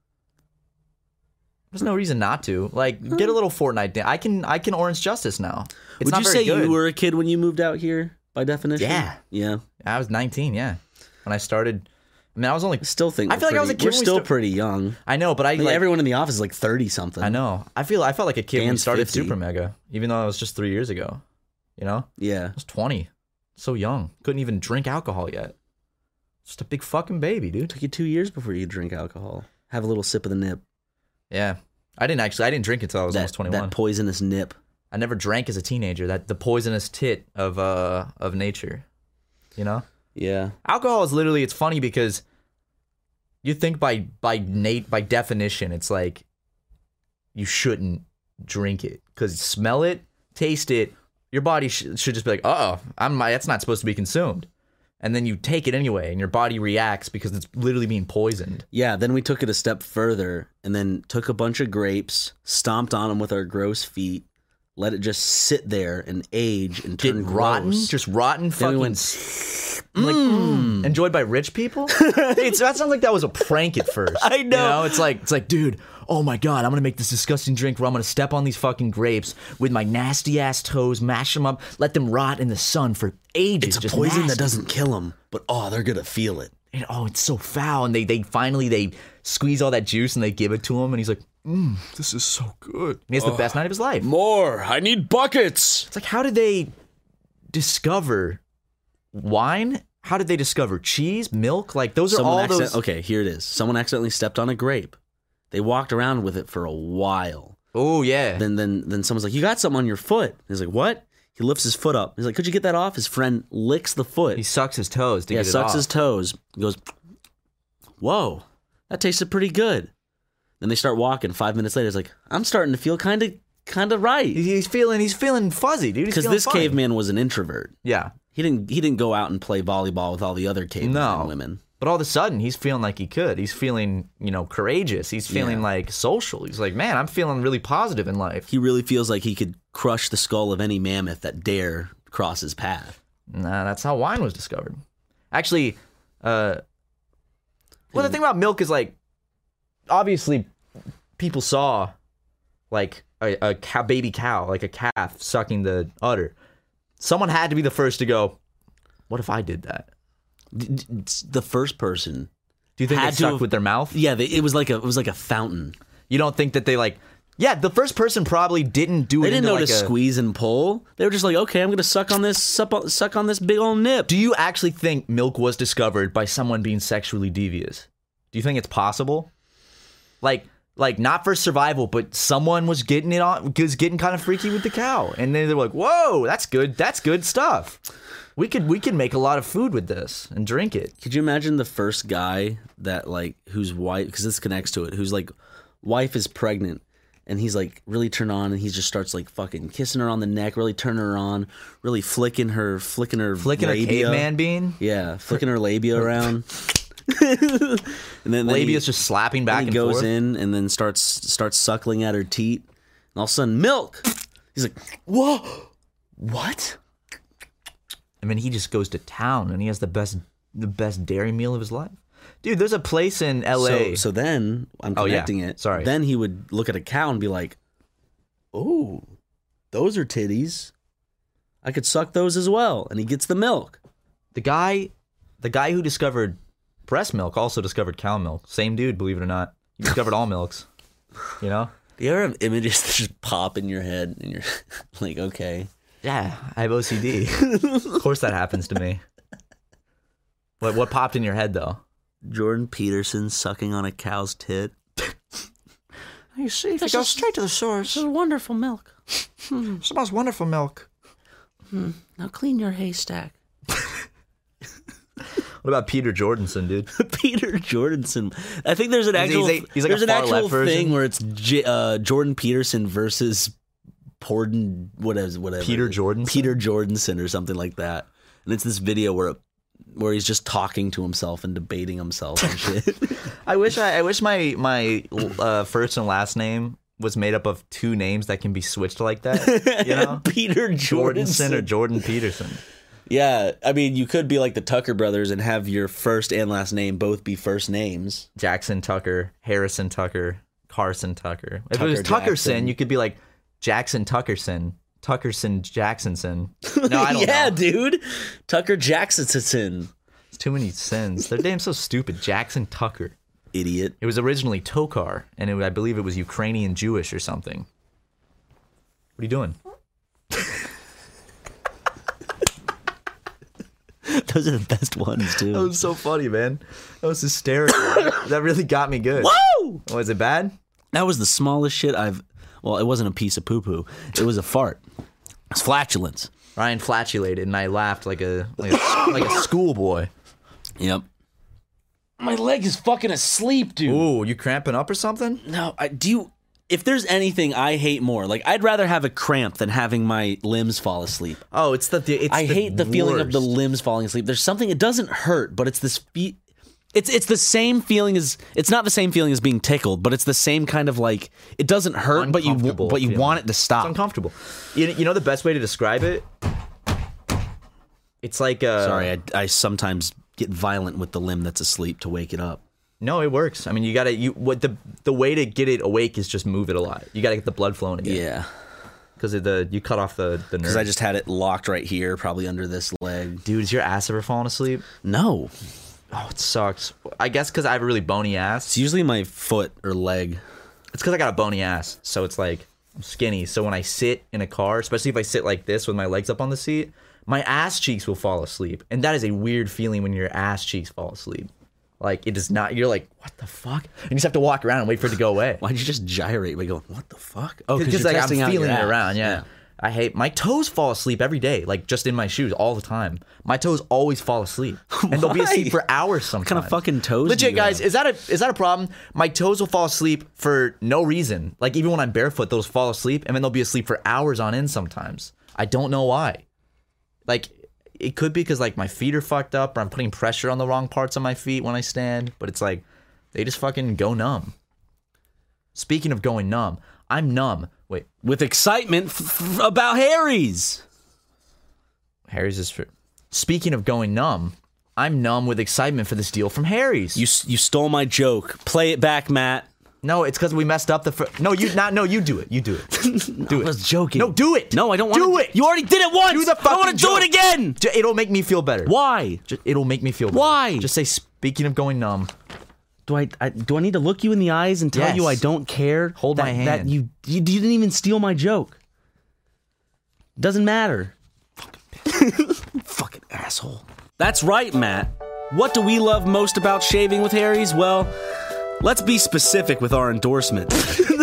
There's no reason not to. Like, get a little Fortnite dance. I can Orange Justice now. It's Would not you very say good. you were a kid when you moved out here, by definition? Yeah. Yeah. I was 19, yeah. When I started. I mean, I was only. Still think I feel like I was a kid. We're when we still pretty young. I know, but I like, everyone in the office is like 30 something. I know. I felt like a kid when we Dan's started 50. Super Mega, even though it was just 3 years ago. You know? Yeah. I was 20. So young. Couldn't even drink alcohol yet. Just a big fucking baby, dude. Took you 2 years before you drink alcohol. Have a little sip of the nip. Yeah. I didn't drink until I was almost 21. That poisonous nip. I never drank as a teenager. The poisonous tit of nature. You know? Yeah. Alcohol is literally, it's funny because you think by definition, it's like you shouldn't drink it because smell it, taste it, your body should just be like, that's not supposed to be consumed. And then you take it anyway, and your body reacts because it's literally being poisoned. Yeah, then we took it a step further and then took a bunch of grapes, stomped on them with our gross feet, let it just sit there and age and turn rotten, gross. just rotten Then fucking. we went, enjoyed by rich people. That sounds like that was a prank at first. I know. You know, it's like, dude, oh my god, I'm gonna make this disgusting drink where I'm gonna step on these fucking grapes with my nasty ass toes, mash them up, let them rot in the sun for ages. it's a just poison nasty. that doesn't kill them, but they're gonna feel it. And, it's so foul. And they finally squeeze all that juice and they give it to him, and he's like, this is so good. And he has the best night of his life. More! I need buckets! It's like, how did they discover wine? How did they discover cheese, milk? Like, those are all those. Okay, here it is. Someone accidentally stepped on a grape. They walked around with it for a while. Oh, yeah. Then someone's like, you got something on your foot. He's like, what? He lifts his foot up. He's like, could you get that off? His friend licks the foot. He sucks his toes to get it off. sucks his toes. He goes, whoa, that tasted pretty good. Then they start walking. 5 minutes later, he's like, I'm starting to feel kind of right. He's feeling fuzzy, dude. Because this caveman was an introvert. Yeah. He didn't go out and play volleyball with all the other caveman women. But all of a sudden, he's feeling like he could. He's feeling, courageous. He's feeling like social. He's like, man, I'm feeling really positive in life. He really feels like he could crush the skull of any mammoth that dare cross his path. Nah, that's how wine was discovered. Actually, the thing about milk is like, obviously, people saw like a baby cow, like a calf sucking the udder. Someone had to be the first to go, what if I did that? The first person. Do you think they sucked with their mouth? Yeah, it was like a fountain. You don't think that they like Yeah, the first person probably didn't do it. They didn't know into to squeeze and pull. They were just like, okay, I'm gonna suck on this big old nip. Do you actually think milk was discovered by someone being sexually devious? Do you think it's possible? Like not for survival, but someone was getting kind of freaky with the cow, and then they're like, "Whoa, that's good stuff. We could make a lot of food with this and drink it." Could you imagine the first guy that like whose wife, because this connects to it, whose like wife is pregnant, and he's like really turned on, and he just starts like fucking kissing her on the neck, really turning her on, really flicking her labia. A caveman bean? Yeah, flicking her labia around. And then labia's just slapping back and forth. He goes in and then starts suckling at her teat, and all of a sudden, milk. He's like, whoa, what? And then he just goes to town, and he has the best dairy meal of his life. Dude, there's a place in LA. So then I'm connecting it. Sorry. Then he would look at a cow and be like, "Oh, those are titties. I could suck those as well." And he gets the milk. The guy who discovered breast milk also discovered cow milk. Same dude, believe it or not. He discovered all milks. You know? Do you ever have images that just pop in your head and you're like, okay. Yeah, I have OCD. Of course that happens to me. What popped in your head though? Jordan Peterson sucking on a cow's tit. You see, if you go straight to the source. This is wonderful milk. It's the most wonderful milk. Now clean your haystack. What about Peter Jordanson, dude? Peter Jordanson. I think there's an actual there's an actual thing where it's Jordan Peterson versus whatever. Peter Jordanson? Peter Jordanson or something like that. And it's this video where he's just talking to himself and debating himself and shit. I wish my first and last name was made up of two names that can be switched like that. You know, Peter Jordanson or Jordan Peterson. Yeah, I mean, you could be like the Tucker brothers and have your first and last name both be first names. Jackson Tucker, Harrison Tucker, Carson Tucker. If Tucker it was Tuckerson, Jackson. You could be like Jackson Tuckerson. Tuckerson Jacksonson. No, I don't know. Yeah, dude. Tucker Jacksonson. It's too many sins. Their name's so stupid. Jackson Tucker. Idiot. It was originally Tokar, and I believe it was Ukrainian Jewish or something. What are you doing? Those are the best ones, too. That was so funny, man. That was hysterical. That really got me good. Woo! Was it bad? That was the smallest shit well, it wasn't a piece of poo-poo. It was a fart. It's flatulence. Ryan flatulated, and I laughed like a schoolboy. Yep. My leg is fucking asleep, dude. Ooh, you cramping up or something? No, if there's anything I hate more, like I'd rather have a cramp than having my limbs fall asleep. Oh, I hate the feeling of the limbs falling asleep. There's something, it doesn't hurt, but it's this it's the same feeling as, it's not the same feeling as being tickled, but it's the same kind of like, it doesn't hurt, but you want it to stop. It's uncomfortable. You know the best way to describe it? It's like sorry, I sometimes get violent with the limb that's asleep to wake it up. No, it works. I mean, the way to get it awake is just move it a lot. You got to get the blood flowing again. Yeah. Because you cut off the nerve. Because I just had it locked right here, probably under this leg. Dude, has your ass ever fallen asleep? No. Oh, it sucks. I guess because I have a really bony ass. It's usually my foot or leg. It's because I got a bony ass, so it's like I'm skinny. So when I sit in a car, especially if I sit like this with my legs up on the seat, my ass cheeks will fall asleep. And that is a weird feeling when your ass cheeks fall asleep. Like, it does not, you're like, what the fuck? And you just have to walk around and wait for it to go away. Why'd you just gyrate by going, what the fuck? Oh, because like, I'm feeling it around, yeah. I hate, my toes fall asleep every day, like just in my shoes all the time. My toes always fall asleep. And they'll be asleep for hours sometimes. What kind of fucking toes Legit, do you guys, have? is that a problem? My toes will fall asleep for no reason. Like, even when I'm barefoot, they'll fall asleep, and then they'll be asleep for hours on end sometimes. I don't know why. Like, it could be because, like, my feet are fucked up, or I'm putting pressure on the wrong parts of my feet when I stand, but it's like, they just fucking go numb. Speaking of going numb, I'm numb. Wait. With excitement about Harry's. Harry's is true. Speaking of going numb, I'm numb with excitement for this deal from Harry's. You stole my joke. Play it back, Matt. No, it's because we messed up the first. No, you do it. You do it. Do it. I was joking. No, do it. No, I don't want to. Do it. You already did it once. Do the fucking I want to do it again. It'll make me feel better. Why? It'll make me feel better. Why? Just say, speaking of going numb. Do I need to look you in the eyes and tell you I don't care? Hold my hand. That you didn't even steal my joke. Doesn't matter. Fucking asshole. That's right, Matt. What do we love most about shaving with Harry's? Well, let's be specific with our endorsement.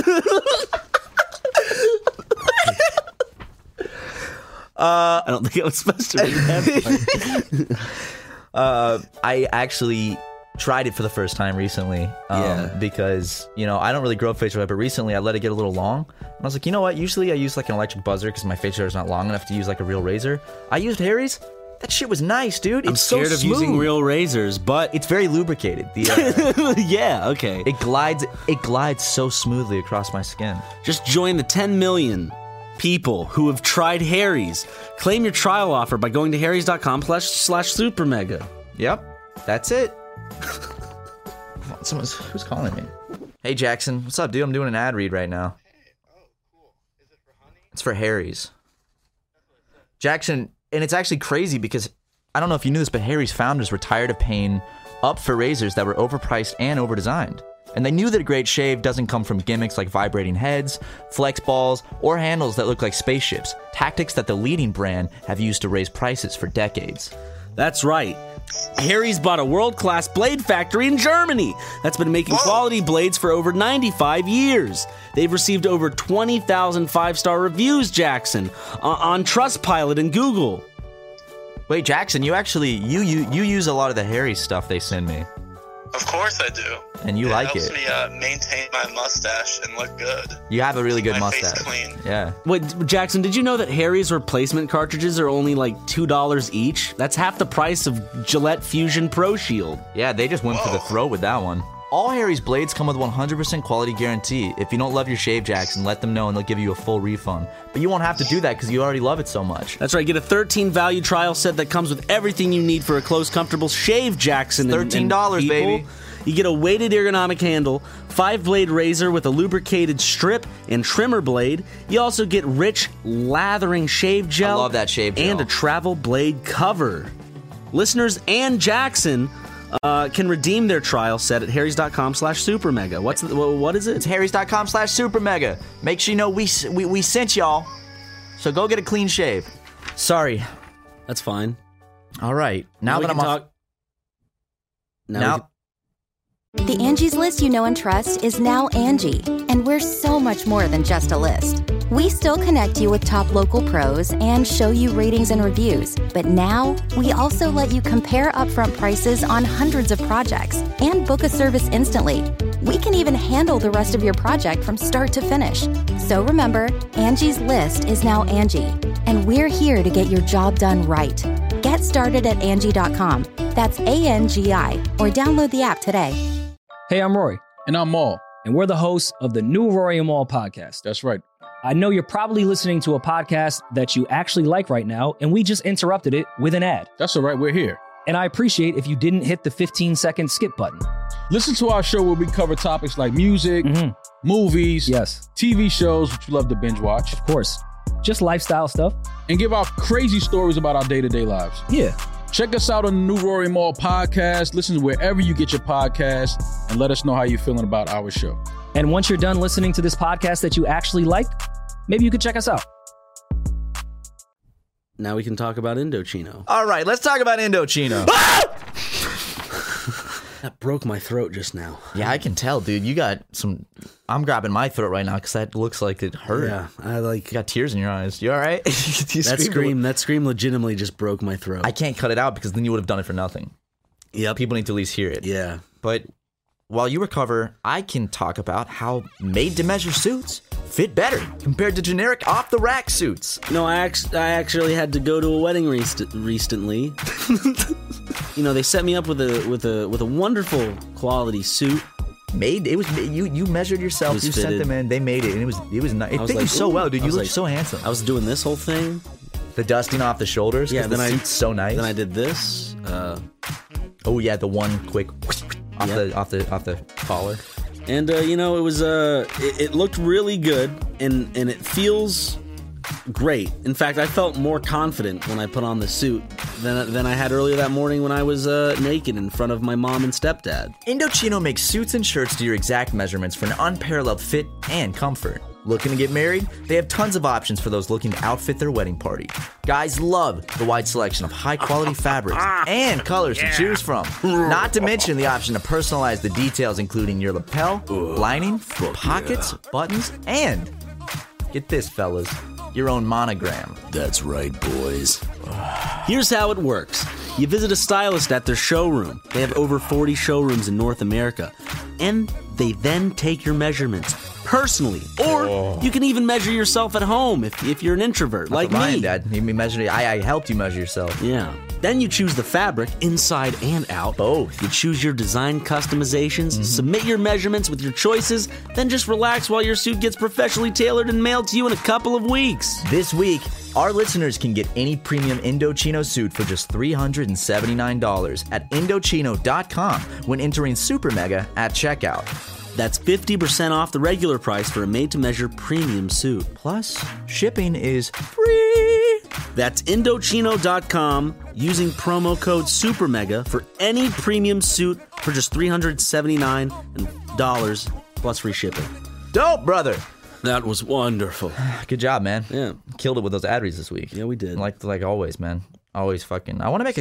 I don't think I was supposed to make that part. I actually tried it for the first time recently because, I don't really grow facial hair, but recently I let it get a little long. And I was like, you know what? Usually I use like an electric buzzer because my facial hair is not long enough to use like a real razor. I used Harry's. That shit was nice, dude. I'm scared of using real razors, but it's very lubricated. Yeah, okay. It glides so smoothly across my skin. Just join the 10 million people who have tried Harry's. Claim your trial offer by going to harrys.com/supermega. Yep, that's it. Who's calling me? Hey, Jackson. What's up, dude? I'm doing an ad read right now. Hey, oh, cool. Is it for honey? It's for Harry's. Jackson, and it's actually crazy because I don't know if you knew this, but Harry's founders were tired of paying up for razors that were overpriced and overdesigned. And they knew that a great shave doesn't come from gimmicks like vibrating heads, flex balls, or handles that look like spaceships, tactics that the leading brand have used to raise prices for decades. That's right. Harry's bought a world-class blade factory in Germany that's been making quality blades for over 95 years. They've received over 20,000 five-star reviews, Jackson, on Trustpilot and Google. Wait, Jackson, you use a lot of the Harry's stuff they send me. Of course I do. And you like it. It helps me maintain my mustache and look good. You have a really good mustache. Face clean. Yeah. Wait, Jackson, did you know that Harry's replacement cartridges are only like $2 each? That's half the price of Gillette Fusion Pro Shield. Yeah, they just went for the throat with that one. All Harry's blades come with 100% quality guarantee. If you don't love your shave, Jackson, let them know and they'll give you a full refund. But you won't have to do that because you already love it so much. That's right. Get a 13 value trial set that comes with everything you need for a close, comfortable shave, Jackson. $13, baby. You get a weighted ergonomic handle, 5-blade razor with a lubricated strip and trimmer blade. You also get rich, lathering shave gel. I love that shave gel. And a travel blade cover. Listeners and Jackson can redeem their trial set at harrys.com/supermega. What is it? It's harrys.com/supermega. Make sure you know we sent y'all. So go get a clean shave. Sorry. That's fine. All right. Now that I'm talk. The Angie's List you know and trust is now Angie, and we're so much more than just a list. We still connect you with top local pros and show you ratings and reviews, but now we also let you compare upfront prices on hundreds of projects and book a service instantly. We can even handle the rest of your project from start to finish. So remember, Angie's List is now Angie, and we're here to get your job done right. Get started at Angie.com. That's ANGI, or download the app today. Hey, I'm Rory. And I'm Maul. And we're the hosts of the new Rory and Maul podcast. That's right. I know you're probably listening to a podcast that you actually like right now, and we just interrupted it with an ad. That's all right. We're here. And I appreciate if you didn't hit the 15-second skip button. Listen to our show where we cover topics like music, movies, TV shows, which you love to binge watch. Of course. Just lifestyle stuff. And give out crazy stories about our day-to-day lives. Yeah. Check us out on the new Rory Maul podcast. Listen wherever you get your podcast and let us know how you're feeling about our show. And once you're done listening to this podcast that you actually like, maybe you could check us out. Now we can talk about Indochino. All right, let's talk about Indochino. That broke my throat just now. Yeah, I can tell, dude. You got some... I'm grabbing my throat right now because that looks like it hurt. Yeah, You got tears in your eyes. You all right? That scream legitimately just broke my throat. I can't cut it out because then you would have done it for nothing. Yep. People need to at least hear it. Yeah. But while you recover, I can talk about how made-to-measure suits fit better compared to generic off-the-rack suits. No, I actually had to go to a wedding recently. They set me up with a wonderful quality suit. You measured yourself. You sent them in. They made it, and it was nice. It fit you so well, dude. You look so handsome. I was doing this whole thing, the dusting off the shoulders. Yeah, then the suit's so nice. Then I did this. Oh yeah, the one quick off the collar. And it was it looked really good, and it feels great. In fact, I felt more confident when I put on the suit than I had earlier that morning when I was naked in front of my mom and stepdad. Indochino makes suits and shirts to your exact measurements for an unparalleled fit and comfort. Looking to get married? They have tons of options for those looking to outfit their wedding party. Guys love the wide selection of high-quality fabrics and colors to choose from. Not to mention the option to personalize the details, including your lapel, lining, pockets, buttons, and, get this, fellas, your own monogram. That's right, boys. Here's how it works. You visit a stylist at their showroom. They have over 40 showrooms in North America. And they then take your measurements personally. Or you can even measure yourself at home if you're an introvert like me. Dad. I helped you measure yourself. Yeah. Then you choose the fabric, inside and out. Both. You choose your design customizations, submit your measurements with your choices, then just relax while your suit gets professionally tailored and mailed to you in a couple of weeks. This week, our listeners can get any premium Indochino suit for just $379 at Indochino.com when entering Super Mega at checkout. That's 50% off the regular price for a made-to-measure premium suit. Plus, shipping is free. That's Indochino.com using promo code SUPERMEGA for any premium suit for just $379 plus free shipping. Dope, brother. That was wonderful. Good job, man. Yeah. Killed it with those ad reads this week. Yeah, we did. Like always, man. Always fucking. I want to make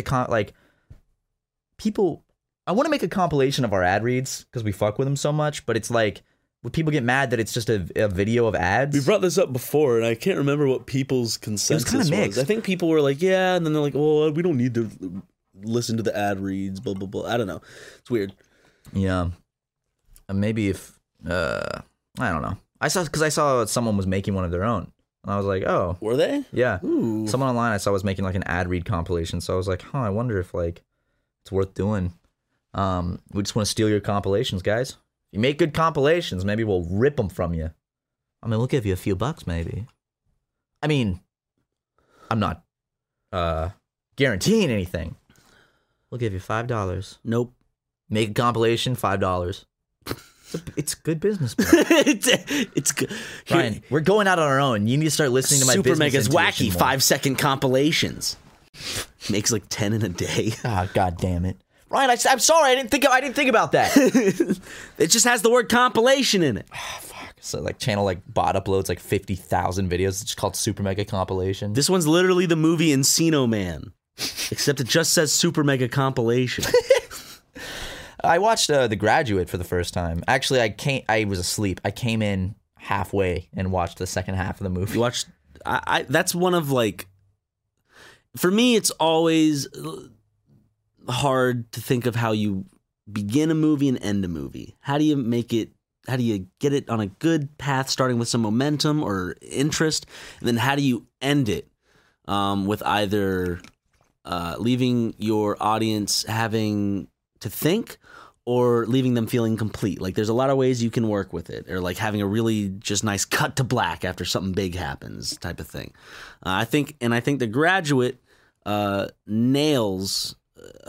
I want to make a compilation of our ad reads because we fuck with them so much, but it's like, would people get mad that it's just a video of ads? We brought this up before, and I can't remember what people's consensus kind of mixed. I think people were like, yeah, and then they're like, well, we don't need to listen to the ad reads, blah, blah, blah. I don't know. It's weird. Yeah. Maybe if, I don't know. I saw someone was making one of their own. And I was like, oh. Were they? Yeah. Ooh. Someone online I saw was making like an ad read compilation. So I was like, I wonder if like it's worth doing. We just want to steal your compilations, guys. If you make good compilations, maybe we'll rip them from you. I mean, we'll give you a few bucks, maybe. I mean, I'm not guaranteeing anything. We'll give you $5. Nope. Make a compilation, $5. It's good business, bro. it's good. Ryan, we're going out on our own. You need to start listening to my Super business Mega's wacky more. 5-second compilations. Makes like 10 in a day. Ah, God damn it. Ryan, I'm sorry. I didn't think about that. It just has the word compilation in it. Oh, fuck. So like channel like bot uploads like 50,000 videos. It's just called Super Mega Compilation. This one's literally the movie Encino Man, except it just says Super Mega Compilation. I watched The Graduate for the first time. Actually, I was asleep. I came in halfway and watched the second half of the movie. You watched? That's one of like, for me, it's always hard to think of how you begin a movie and end a movie. How do you make it? How do you get it on a good path, starting with some momentum or interest, and then how do you end it with either leaving your audience having to think or leaving them feeling complete? Like there's a lot of ways you can work with it, or like having a really just nice cut to black after something big happens type of thing. I think The Graduate nails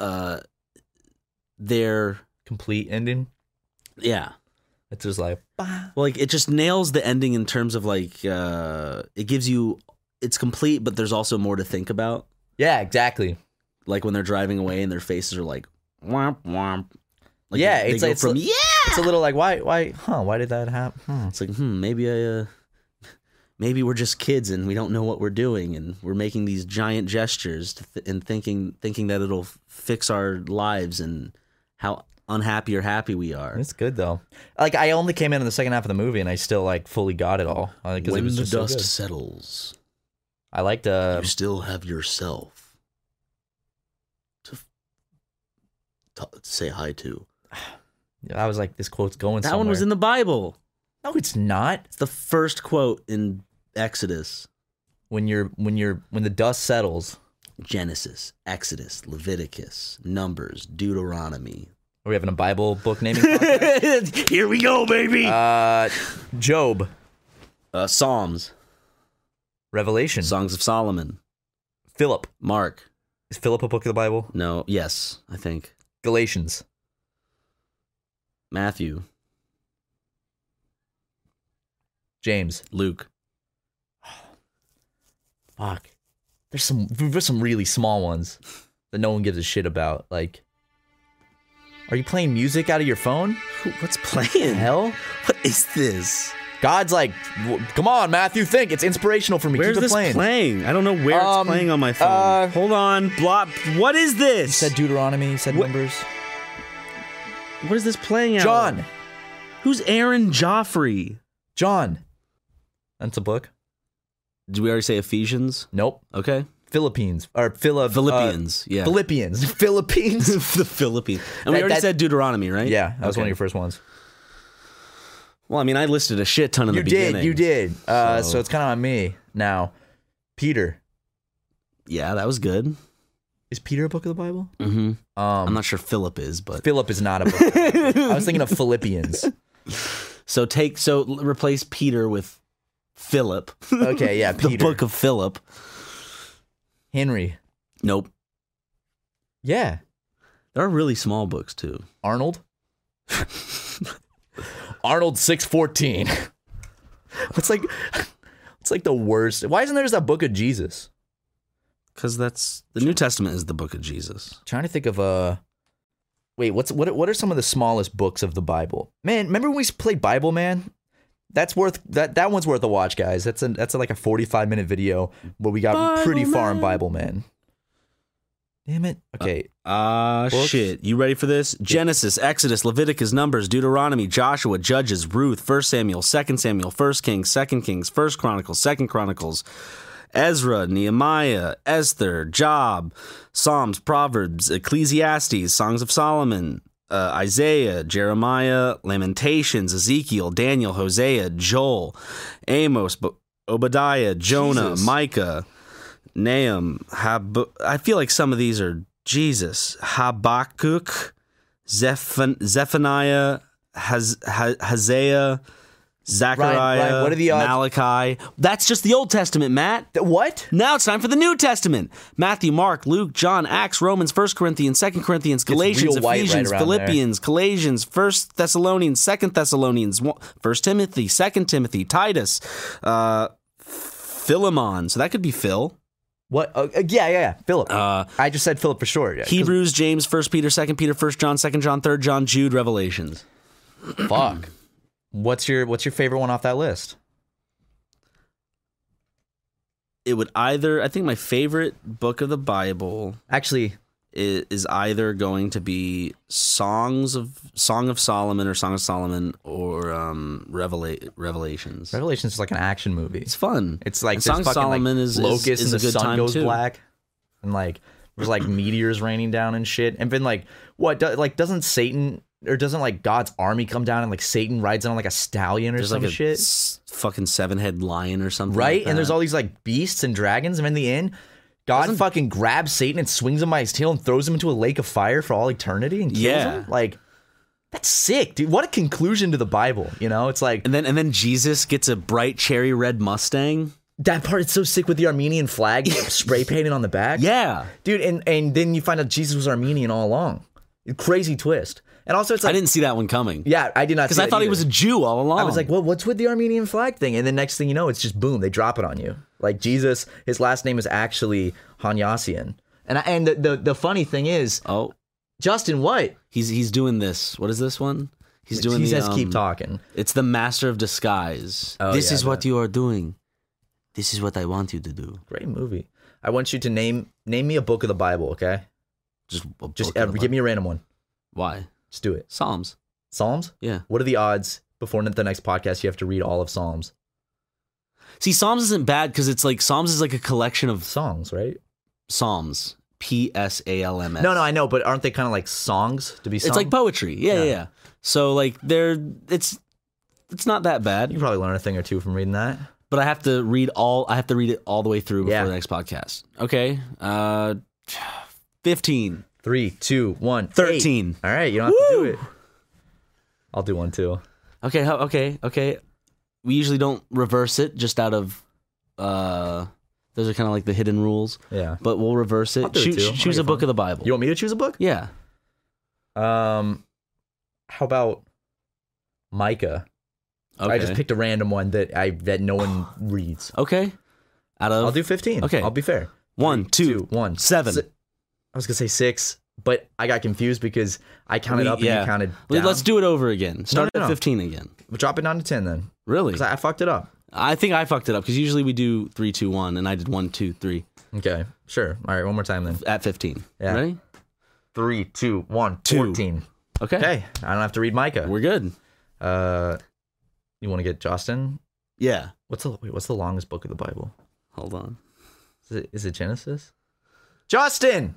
their complete ending. Yeah. It's just like, well, like it just nails the ending in terms of like it gives you, it's complete, but there's also more to think about. Yeah, exactly. Like when they're driving away and their faces are like womp womp. Like yeah, it's a little like why did that happen? It's like maybe we're just kids and we don't know what we're doing and we're making these giant gestures and thinking that it'll fix our lives and how unhappy or happy we are. It's good though. Like I only came in the second half of the movie and I still like fully got it all. When it was the just dust so settles, I liked. You still have yourself to say hi to. I was like, this quote's going somewhere. That one was in the Bible. No, it's not. It's the first quote in Exodus. When the dust settles. Genesis, Exodus, Leviticus, Numbers, Deuteronomy. Are we having a Bible book naming podcast? Here we go, baby. Job. Psalms. Revelation. Songs of Solomon. Philip. Mark. Is Philip a book of the Bible? No. Yes, I think. Galatians. Matthew. James. Luke. Fuck. There's some really small ones that no one gives a shit about. Like, are you playing music out of your phone? What's playing? Hell? What is this? God's like, come on, Matthew, think. It's inspirational for me. Where's Keep it this playing? I don't know where it's playing on my phone. Hold on. What is this? You said Deuteronomy. You said Numbers. What is this playing out? John. Who's Aaron Joffrey? John. That's a book. Did we already say Ephesians? Nope. Okay. Philippines. Or Philippians. Yeah. Philippians. Philippines. The Philippines. And we already said Deuteronomy, right? Yeah. That was one of your first ones. Well, I mean, I listed a shit ton in the beginning. You did. So it's kind of on me now. Peter. Yeah, that was good. Is Peter a book of the Bible? Mm-hmm. I'm not sure Philip is, but Philip is not a book of the Bible. I was thinking of Philippians. So replace Peter with Philip. Okay, yeah, Peter. The book of Philip. Henry. Nope. Yeah. There are really small books too. Arnold. Arnold 6:14. It's like the worst. Why isn't there just a book of Jesus? Because that's the New Testament is the book of Jesus. Trying to think of wait, what are some of the smallest books of the Bible? Man, remember when we played Bible Man? That one's worth a watch, guys. That's like a 45-minute video where we got Bible pretty far Man. in Bible Man. Damn it. Okay. Shit. You ready for this? Genesis, Exodus, Leviticus, Numbers, Deuteronomy, Joshua, Judges, Ruth, 1 Samuel, 2 Samuel, 1 Kings, 2 Kings, 1 Chronicles, 2 Chronicles, Ezra, Nehemiah, Esther, Job, Psalms, Proverbs, Ecclesiastes, Songs of Solomon, Isaiah, Jeremiah, Lamentations, Ezekiel, Daniel, Hosea, Joel, Amos, Obadiah, Jonah, Jesus. Micah, Nahum, I feel like some of these are Jesus, Habakkuk, Zephaniah, Hosea, Zechariah, Ryan, what are the odds? Malachi. That's just the Old Testament, Matt. What? Now it's time for the New Testament. Matthew, Mark, Luke, John, Acts, Romans, 1 Corinthians, 2 Corinthians, Galatians, Ephesians, Philippians, Galatians, 1 Thessalonians, 2 Thessalonians, 1 Timothy, 2 Timothy, Titus, Philemon. So that could be Phil. What? Yeah. Philip. I just said Philip for short. Yeah, Hebrews, James, 1 Peter, 2 Peter, 1 John, 2 John, 3 John, Jude, Revelations. Fuck. What's your favorite one off that list? It would either, I think my favorite book of the Bible actually is either going to be Song of Solomon or Revelations. Revelations is like an action movie. It's fun. It's like Song of Solomon is locusts and a the good sun time goes too. black, and like there's like meteors raining down and shit. And then like what? Doesn't Satan? Or doesn't like God's army come down and like Satan rides on like a stallion or some shit? Fucking 7-head lion or something. Right? Like that. And there's all these like beasts and dragons. And in the end, God fucking grabs Satan and swings him by his tail and throws him into a lake of fire for all eternity and kills him. Like, that's sick, dude. What a conclusion to the Bible. You know, it's like. And then Jesus gets a bright cherry red Mustang. That part is so sick with the Armenian flag spray painted on the back. Yeah. Dude, and then you find out Jesus was Armenian all along. Crazy twist. And also, it's like, I didn't see that one coming. Yeah, I did not see because I thought he was a Jew all along. I was like, well, what's with the Armenian flag thing? And the next thing you know, it's just boom, they drop it on you. Like Jesus, his last name is actually Hanyassian. And the funny thing is, Justin, what? He's doing this. What is this one? He's doing. He says, keep talking. It's the Master of Disguise. This is what you are doing. This is what I want you to do. Great movie. I want you to name me a book of the Bible, okay? Just give me a random one. Why? Just do it. Psalms. Psalms? Yeah. What are the odds before the next podcast you have to read all of Psalms? See, Psalms isn't bad because it's like Psalms is like a collection of songs, right? Psalms. Psalms. No, I know, but aren't they kind of like songs to be sung? It's like poetry. Yeah. So like it's not that bad. You can probably learn a thing or two from reading that. But I have to read it all the way through before the next podcast. Okay. 15. 3, 2, 1. 13. 8. All right, you don't have to do it. I'll do one too. Okay. We usually don't reverse it just out of those are kind of like the hidden rules. Yeah. But we'll reverse it. Choose a book of the Bible. You want me to choose a book? Yeah. How about Micah? Okay. I just picked a random one that no one reads. Okay. I'll do 15. Okay. I'll be fair. 1, 2, 1, 7. I was gonna say 6, but I got confused because I counted up and you counted down. Let's do it over again. Start No. at 15 again. We'll drop it down to 10 then. Really? Because I fucked it up. I think I fucked it up because usually we do 3, 2, 1, and I did 1, 2, 3. Okay, sure. All right, one more time then. At 15. Yeah. Ready? 3, 2, 1, 2. 14. Okay, I don't have to read Micah. We're good. You want to get Justin? Yeah. What's the longest book of the Bible? Hold on. Is it Genesis? Justin!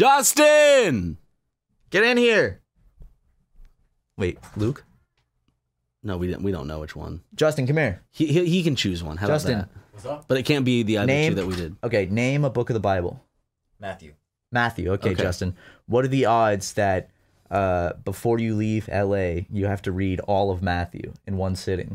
Get in here! Wait, Luke? No, we don't know which one. Justin, come here. He can choose one. How Justin. about that? What's up? But it can't be the other two that we did. Okay, name a book of the Bible. Matthew. Okay, Justin. What are the odds that before you leave LA, you have to read all of Matthew in one sitting?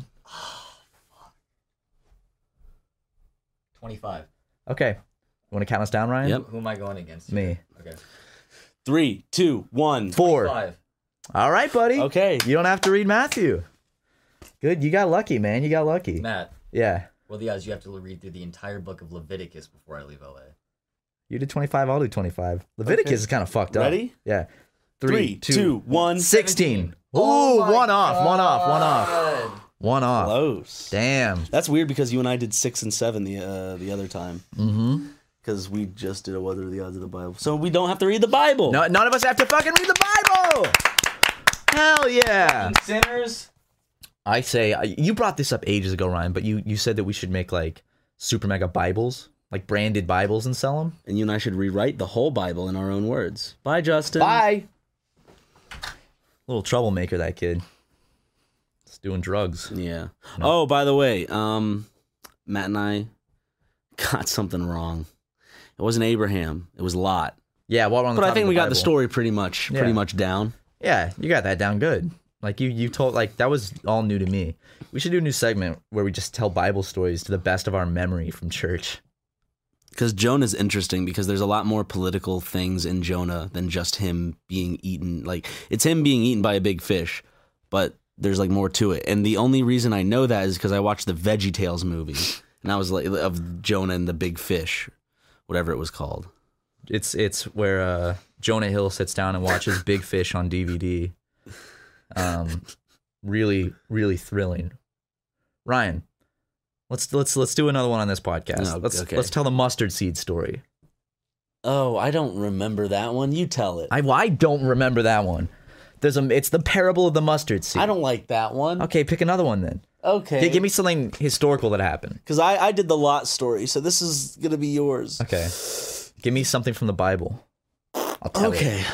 25. Okay. You want to count us down, Ryan? Yep. Who am I going against? Me. Okay. 3, 2, 1, 4. 25. All right, buddy. Okay. You don't have to read Matthew. Good. You got lucky, man. You got lucky. Matt. Yeah. Well, the odds you have to read through the entire book of Leviticus before I leave LA. You did 25. I'll do 25. Leviticus is kind of fucked up. Ready? Yeah. 3, 2, 1, 16. Oh Ooh, one off. One off. Close. Damn. That's weird because you and I did 6 and 7 the other time. Mm-hmm. Because we just did what are the odds of the Bible. So we don't have to read the Bible. No, none of us have to fucking read the Bible. Hell yeah. Sinners. I say, you brought this up ages ago, Ryan, but you said that we should make like super mega Bibles, like branded Bibles and sell them. And you and I should rewrite the whole Bible in our own words. Bye, Justin. Bye. Little troublemaker, that kid. He's doing drugs. Yeah. No. Oh, by the way, Matt and I got something wrong. It wasn't Abraham. It was Lot. Yeah, well, but I think we got the story pretty much down. Yeah, you got that down good. Like you told, like that was all new to me. We should do a new segment where we just tell Bible stories to the best of our memory from church. Because Jonah's interesting because there's a lot more political things in Jonah than just him being eaten. Like it's him being eaten by a big fish, but there's like more to it. And the only reason I know that is because I watched the VeggieTales movie, and I was like of Jonah and the big fish, whatever it was called. It's where Jonah Hill sits down and watches Big Fish on DVD. Really, really thrilling. Ryan, let's do another one on this podcast. No, Let's tell the mustard seed story. Oh, I don't remember that one. You tell it. I don't remember that one. It's the parable of the mustard seed. I don't like that one. Okay, pick another one then. Okay. Give me something historical that happened. Because I did the Lot story, so this is gonna be yours. Okay. Give me something from the Bible. I'll tell it. Okay.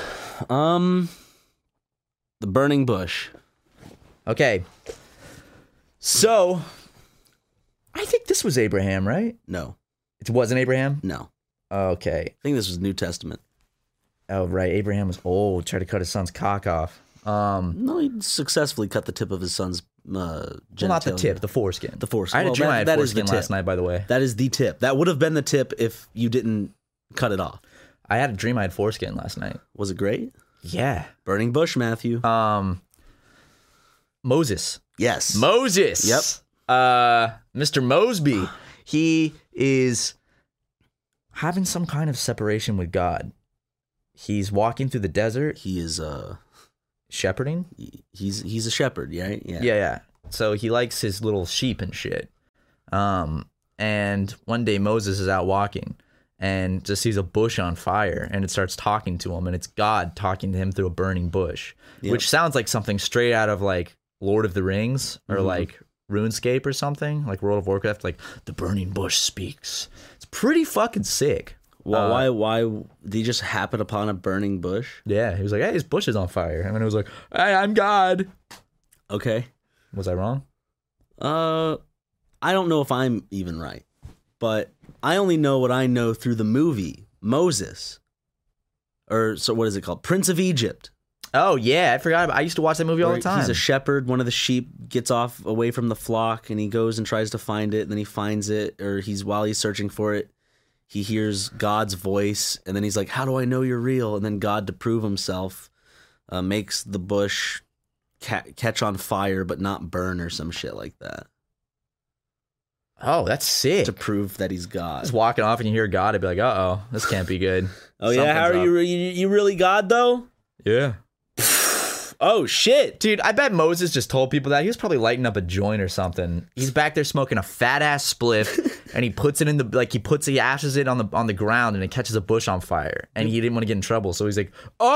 The burning bush. Okay. So, I think this was Abraham, right? No. It wasn't Abraham? No. Okay. I think this was New Testament. Oh, right. Abraham was old, tried to cut his son's cock off. No, he successfully cut the tip of his son's genitalia. Well, not the tip, the foreskin. The foreskin. I had a dream I had foreskin last night, by the way. That is the tip. That would have been the tip if you didn't cut it off. I had a dream I had foreskin last night. Was it great? Yeah. Burning bush, Matthew. Moses. Yes. Moses. Yep. Mr. Mosby. He is having some kind of separation with God. He's walking through the desert. He is shepherding. He's a shepherd, right? Yeah. So he likes his little sheep and shit. And one day Moses is out walking and just sees a bush on fire, and it starts talking to him, and it's God talking to him through a burning bush, which sounds like something straight out of like Lord of the Rings or like RuneScape or something, like World of Warcraft, like the burning bush speaks. It's pretty fucking sick. Why did he just happen upon a burning bush? Yeah, he was like, hey, his bush is on fire. And then it was like, hey, I'm God. Okay. Was I wrong? I don't know if I'm even right, but I only know what I know through the movie Moses. Or so what is it called? Prince of Egypt. Oh, yeah, I forgot. I used to watch that movie all the time. He's a shepherd. One of the sheep gets off away from the flock, and he goes and tries to find it, and then he finds it, or while he's searching for it, he hears God's voice, and then he's like, how do I know you're real? And then God, to prove himself, makes the bush catch on fire but not burn or some shit like that. Oh, that's sick. To prove that he's God. Just walking off and you hear God, I'd be like, uh-oh, this can't be good. Oh, yeah? How are you really God, though? Yeah. Oh, shit. Dude, I bet Moses just told people that. He was probably lighting up a joint or something. He's back there smoking a fat-ass spliff, and he puts it in the, he ashes it on the ground, and it catches a bush on fire. And he didn't want to get in trouble, so he's like,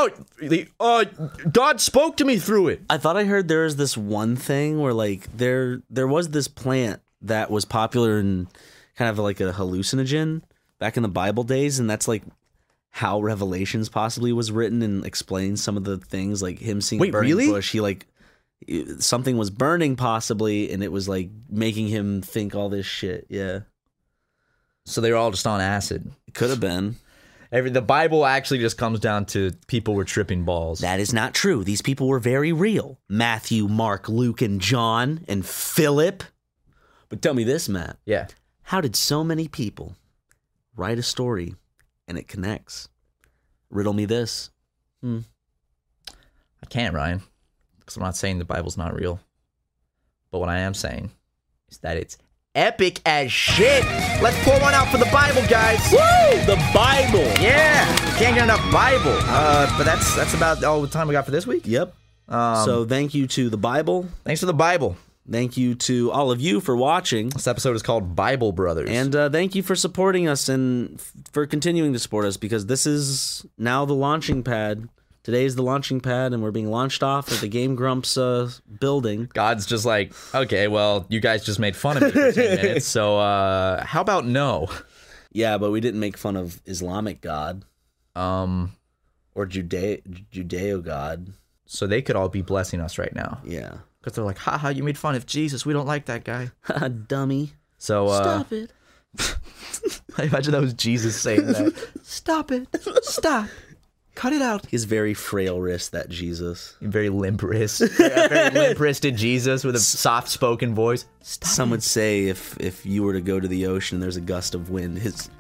God spoke to me through it. I thought I heard there was this one thing where, like, there was this plant that was popular and kind of like a hallucinogen back in the Bible days, and that's, like, how Revelations possibly was written and explains some of the things, like him seeing a burning bush. He like something was burning possibly, and it was like making him think all this shit. Yeah. So they were all just on acid. It could have been. The Bible actually just comes down to people were tripping balls. That is not true. These people were very real. Matthew, Mark, Luke, and John, and Philip. But tell me this, Matt. Yeah. How did so many people write a story and it connects? Riddle me this. I can't, Ryan, because I'm not saying the Bible's not real. But what I am saying is that it's epic as shit. Let's pour one out for the Bible, guys. Woo! The Bible. Yeah. Can't get enough Bible. But that's about all the time we got for this week. Yep. So thank you to the Bible. Thanks for the Bible. Thank you to all of you for watching. This episode is called Bible Brothers. And thank you for supporting us and for continuing to support us, because this is now the launching pad. Today is the launching pad, and we're being launched off at the Game Grumps building. God's just like, okay, well, you guys just made fun of me for 10 minutes, so how about no? Yeah, but we didn't make fun of Islamic God. Or Judeo God. So they could all be blessing us right now. Yeah. Because they're like, haha, you made fun of Jesus. We don't like that guy. Dummy. So, stop it. I imagine that was Jesus saying that. Stop it. Stop. Cut it out. His very frail wrist, that Jesus. Very limp wrist. Very limp-wristed Jesus with a soft-spoken voice. Stop Some would say if you were to go to the ocean, there's a gust of wind.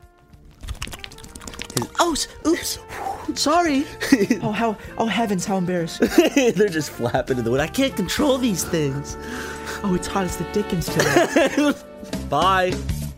Oops. Sorry. Oh heavens, how embarrassing. They're just flapping in the wind. I can't control these things. Oh, it's hot as the Dickens today. Bye.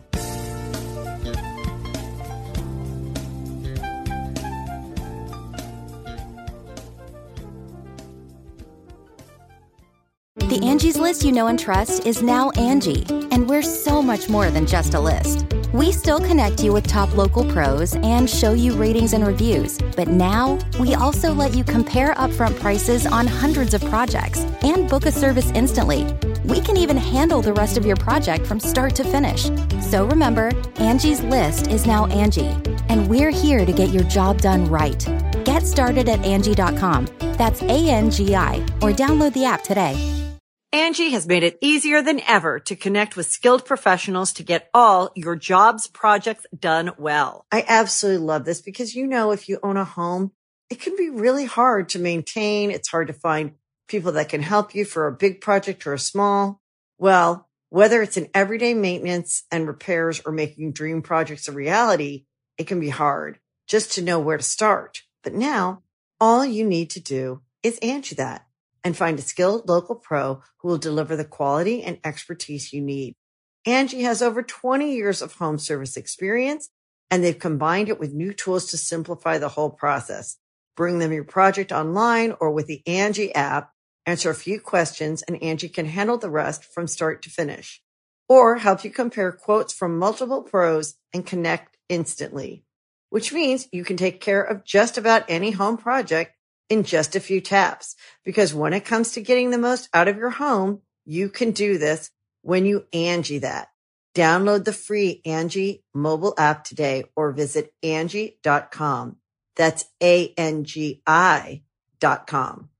The Angie's List you know and trust is now Angie, and we're so much more than just a list. We still connect you with top local pros and show you ratings and reviews, but now we also let you compare upfront prices on hundreds of projects and book a service instantly. We can even handle the rest of your project from start to finish. So remember, Angie's List is now Angie, and we're here to get your job done right. Get started at Angie.com. That's ANGI, or download the app today. Angie has made it easier than ever to connect with skilled professionals to get all your jobs projects done well. I absolutely love this because, you know, if you own a home, it can be really hard to maintain. It's hard to find people that can help you for a big project or a small. Well, whether it's in everyday maintenance and repairs or making dream projects a reality, it can be hard just to know where to start. But now all you need to do is Angie that and find a skilled local pro who will deliver the quality and expertise you need. Angie has over 20 years of home service experience, and they've combined it with new tools to simplify the whole process. Bring them your project online or with the Angie app, answer a few questions, and Angie can handle the rest from start to finish. Or help you compare quotes from multiple pros and connect instantly, which means you can take care of just about any home project in just a few taps. Because when it comes to getting the most out of your home, you can do this when you Angie that. Download the free Angie mobile app today or visit Angie.com. That's ANGI.com.